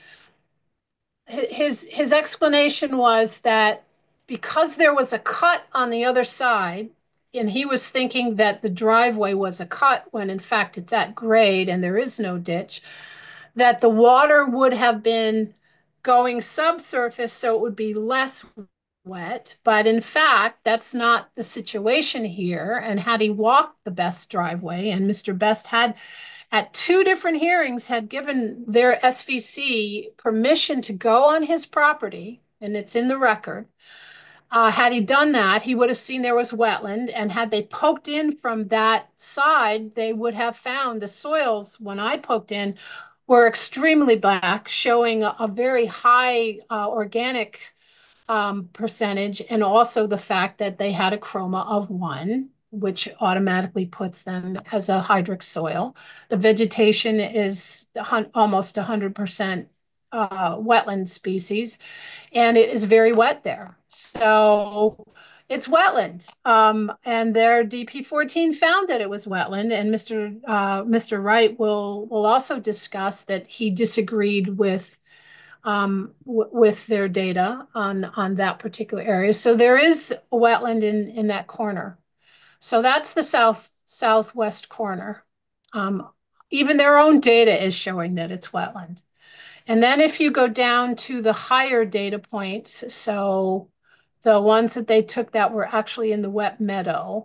his his explanation was that because there was a cut on the other side, and he was thinking that the driveway was a cut when in fact it's at grade and there is no ditch, that the water would have been going subsurface, so it would be less wet. But in fact, that's not the situation here. And had he walked the Best driveway, and Mister Best had at two different hearings had given their S V C permission to go on his property, and it's in the record. Uh, had he done that, he would have seen there was wetland, and had they poked in from that side, they would have found the soils, when I poked in, were extremely black, showing a, a very high uh, organic um, percentage, and also the fact that they had a chroma of one, which automatically puts them as a hydric soil. The vegetation is almost one hundred percent uh, wetland species, and it is very wet there. So it's wetland. Um, and their D P fourteen found that it was wetland, and Mister Uh, Mister Wright will, will also discuss that he disagreed with um, with their data on, on that particular area. So there is a wetland in, in that corner. So that's the south southwest corner. Um, even their own data is showing that it's wetland. And then if you go down to the higher data points, so the ones that they took that were actually in the wet meadow.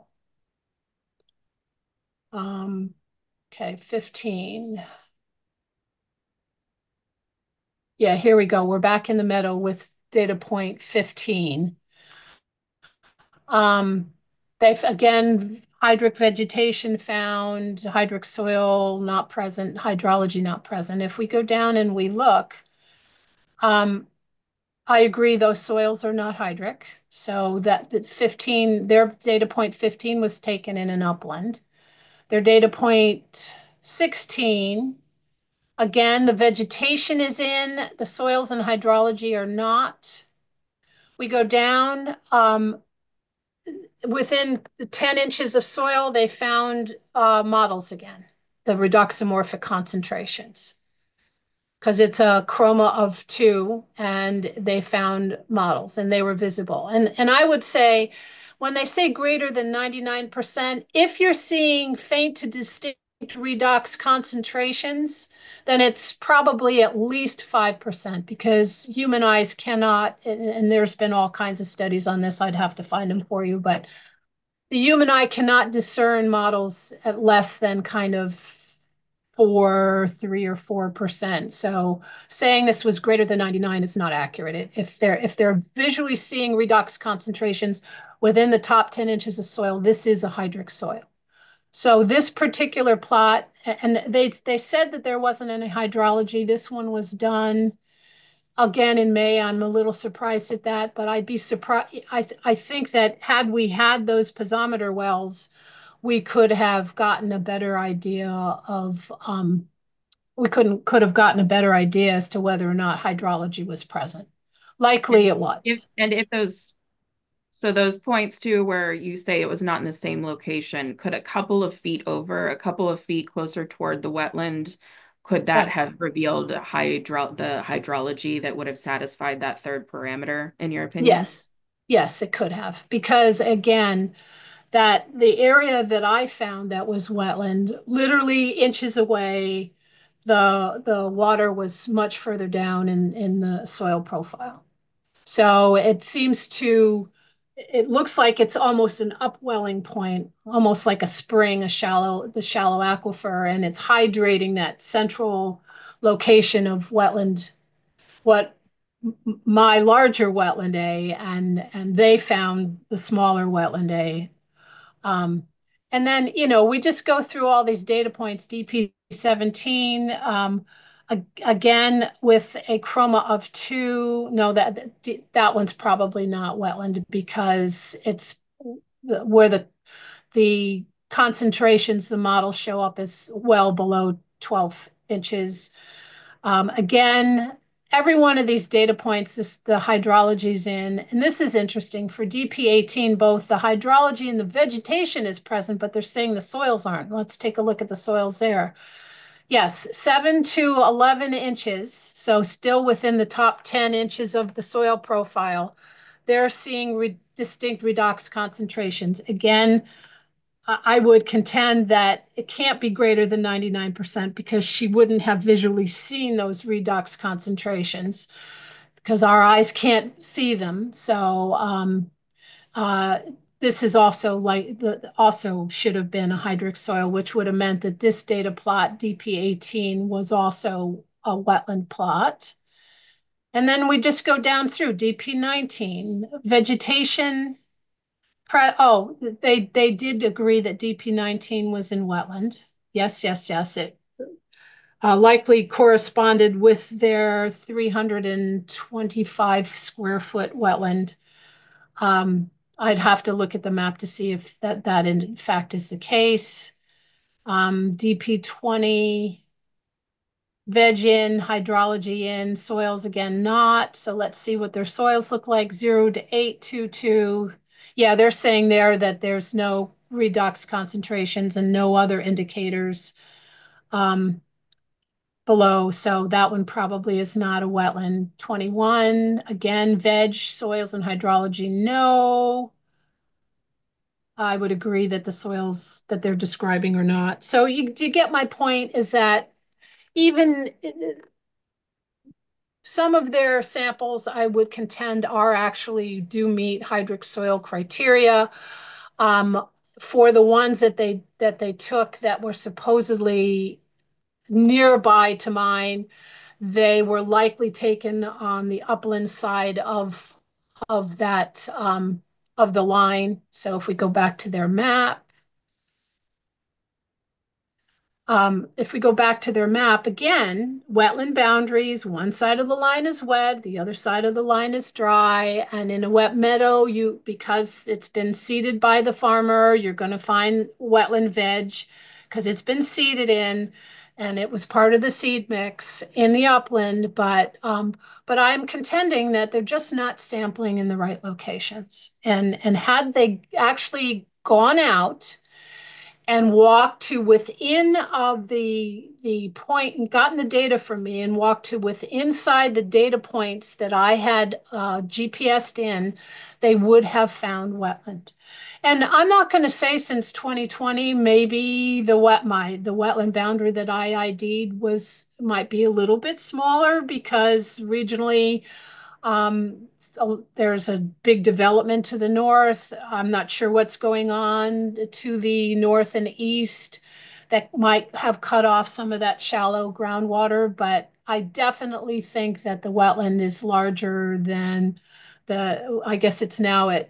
Um, okay, fifteen. Yeah, here we go. We're back in the meadow with data point fifteen. Um, they've again, hydric vegetation found, hydric soil not present, hydrology not present. If we go down and we look, um, I agree those soils are not hydric. So that the fifteen, their data point fifteen was taken in an upland. Their data point sixteen, again, the vegetation is in, the soils and hydrology are not. We go down, um, within ten inches of soil, they found uh, models again, the reduxomorphic concentrations, because it's a chroma of two, and they found models and they were visible. And, and I would say, when they say greater than ninety-nine percent, if you're seeing faint to distinct redox concentrations, then it's probably at least five percent, because human eyes cannot, and, and there's been all kinds of studies on this, I'd have to find them for you, but the human eye cannot discern models at less than kind of four, three or four percent. So saying this was greater than ninety-nine is not accurate. If they're if they're visually seeing redox concentrations within the top ten inches of soil, this is a hydric soil. So this particular plot, and they they said that there wasn't any hydrology. This one was done again in May. I'm a little surprised at that, but I'd be surprised. I th I think that had we had those piezometer wells, we could have gotten a better idea of um, we couldn't could have gotten a better idea as to whether or not hydrology was present. Likely it was. If, and if those So those points too, where you say it was not in the same location, could a couple of feet over, a couple of feet closer toward the wetland, could that Yeah. have revealed hydro the hydrology that would have satisfied that third parameter, in your opinion? Yes, yes, it could have, because again, that the area that I found that was wetland, literally inches away, the the water was much further down in in the soil profile. So it seems to, it looks like it's almost an upwelling point, almost like a spring, a shallow, the shallow aquifer, and it's hydrating that central location of wetland, what my larger wetland A, and and they found the smaller wetland A. Um, and then, you know, we just go through all these data points, D P seventeen, um, again, with a chroma of two. No, that that one's probably not wetland because it's where the the concentrations, the models show up as well below twelve inches. Um, again, every one of these data points, this, the hydrology's in, and this is interesting. For D P eighteen, both the hydrology and the vegetation is present, but they're saying the soils aren't. Let's take a look at the soils there. Yes, seven to eleven inches, so still within the top ten inches of the soil profile. They're seeing re distinct redox concentrations. Again, I would contend that it can't be greater than ninety-nine percent because she wouldn't have visually seen those redox concentrations because our eyes can't see them. So um, uh, this is also like also should have been a hydric soil, which would have meant that this data plot, D P eighteen, was also a wetland plot. And then we just go down through D P nineteen, vegetation. Oh, they they did agree that D P nineteen was in wetland. Yes, yes, yes. It uh, likely corresponded with their three hundred twenty-five square foot wetland. Um, I'd have to look at the map to see if that, that in fact is the case. Um, D P twenty, veg in, hydrology in, soils again not. So let's see what their soils look like, zero to eight two two. Yeah, they're saying there that there's no redox concentrations and no other indicators um, below. So that one probably is not a wetland. twenty-one, again, veg, soils and hydrology, no. I would agree that the soils that they're describing are not. So you, you get my point is that even some of their samples, I would contend, are actually do meet hydric soil criteria. Um, for the ones that they that they took that were supposedly nearby to mine, they were likely taken on the upland side of of that um, of the line. So if we go back to their map, Um, if we go back to their map again, wetland boundaries, one side of the line is wet, the other side of the line is dry. And in a wet meadow, you because it's been seeded by the farmer, you're going to find wetland veg because it's been seeded in and it was part of the seed mix in the upland. But um, but I'm contending that they're just not sampling in the right locations. And and had they actually gone out and walked to within of the the point and gotten the data from me and walked to with inside the data points that I had uh, G P S'd in, they would have found wetland. And I'm not going to say since twenty twenty, maybe the wet my the wetland boundary that I I D'd was might be a little bit smaller because regionally um, so there's a big development to the north. I'm not sure what's going on to the north and east that might have cut off some of that shallow groundwater, but I definitely think that the wetland is larger than the, I guess it's now at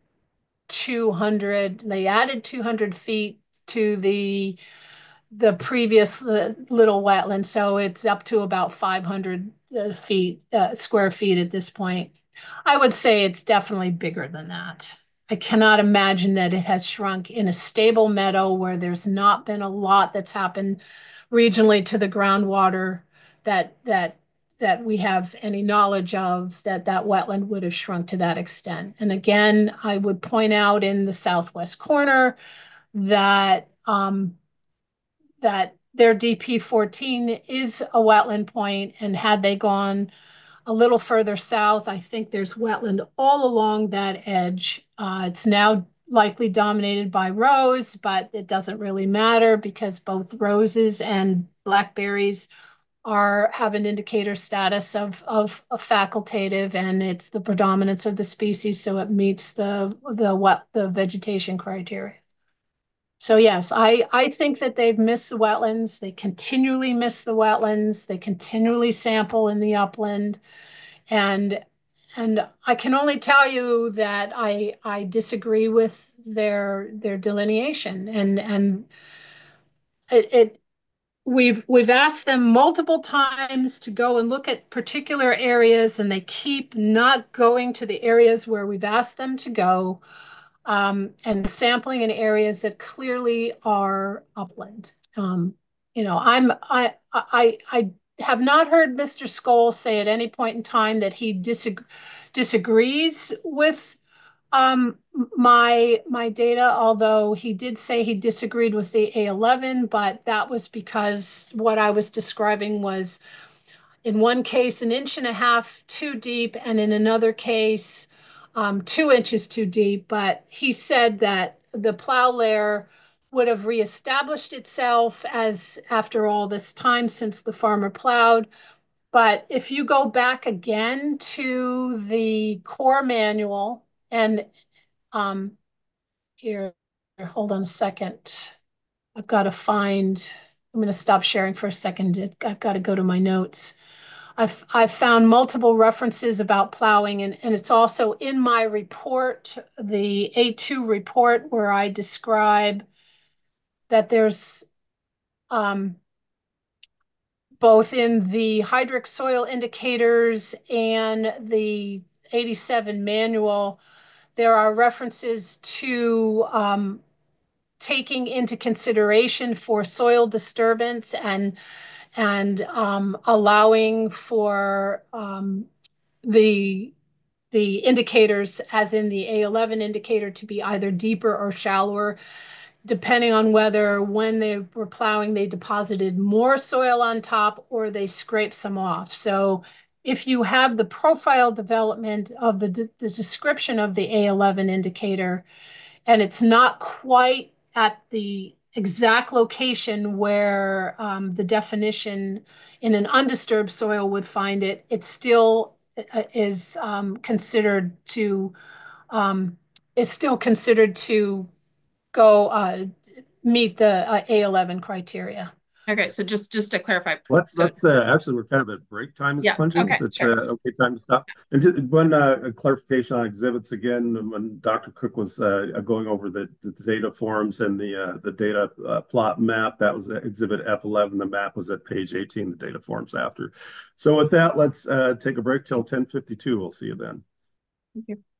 two hundred. They added two hundred feet to the the previous uh, little wetland, so it's up to about five hundred uh, feet, uh, square feet at this point. I would say it's definitely bigger than that. I cannot imagine that it has shrunk in a stable meadow where there's not been a lot that's happened regionally to the groundwater that that that we have any knowledge of that that wetland would have shrunk to that extent. And again, I would point out in the southwest corner that um, that their D P fourteen is a wetland point, and had they gone a little further south, I think there's wetland all along that edge. Uh, it's now likely dominated by rose, but it doesn't really matter because both roses and blackberries are have an indicator status of, of a facultative, and it's the predominance of the species, so it meets the the what the vegetation criteria. So yes, I, I think that they've missed the wetlands. They continually miss the wetlands. They continually sample in the upland. And and I can only tell you that I I disagree with their their delineation. And and it, it we've we've asked them multiple times to go and look at particular areas, and they keep not going to the areas where we've asked them to go. Um, and sampling in areas that clearly are upland. Um, you know, I'm I I I have not heard Mister Scholes say at any point in time that he disag disagrees with um, my my data, although he did say he disagreed with the A eleven, but that was because what I was describing was in one case an inch and a half too deep, and in another case um, two inches too deep. But he said that the plow layer would have reestablished itself as after all this time since the farmer plowed. But if you go back again to the core manual and um, here, hold on a second. I've got to find, I'm going to stop sharing for a second. I've got to go to my notes. I've, I've found multiple references about plowing, and, and it's also in my report, the A two report, where I describe that there's um, both in the hydric soil indicators and the eighty-seven manual, there are references to um, taking into consideration for soil disturbance and and um, allowing for um, the the indicators, as in the A eleven indicator, to be either deeper or shallower, depending on whether when they were plowing they deposited more soil on top or they scraped some off. So if you have the profile development of the, the description of the A eleven indicator, and it's not quite at the exact location where um, the definition in an undisturbed soil would find it, it still is um, considered to um, is still considered to go uh, meet the uh, A eleven criteria. Okay, so just just to clarify. Let's so, let's uh, actually we're kind of at break time, Miz Yeah, Clinton. okay, It's sure. uh, okay time to stop. And just one uh, clarification on exhibits again. When Doctor Cook was uh, going over the, the data forms and the uh, the data uh, plot map, that was exhibit F eleven. The map was at page eighteen. The data forms after. So with that, let's uh, take a break till ten fifty-two. We'll see you then. Thank you.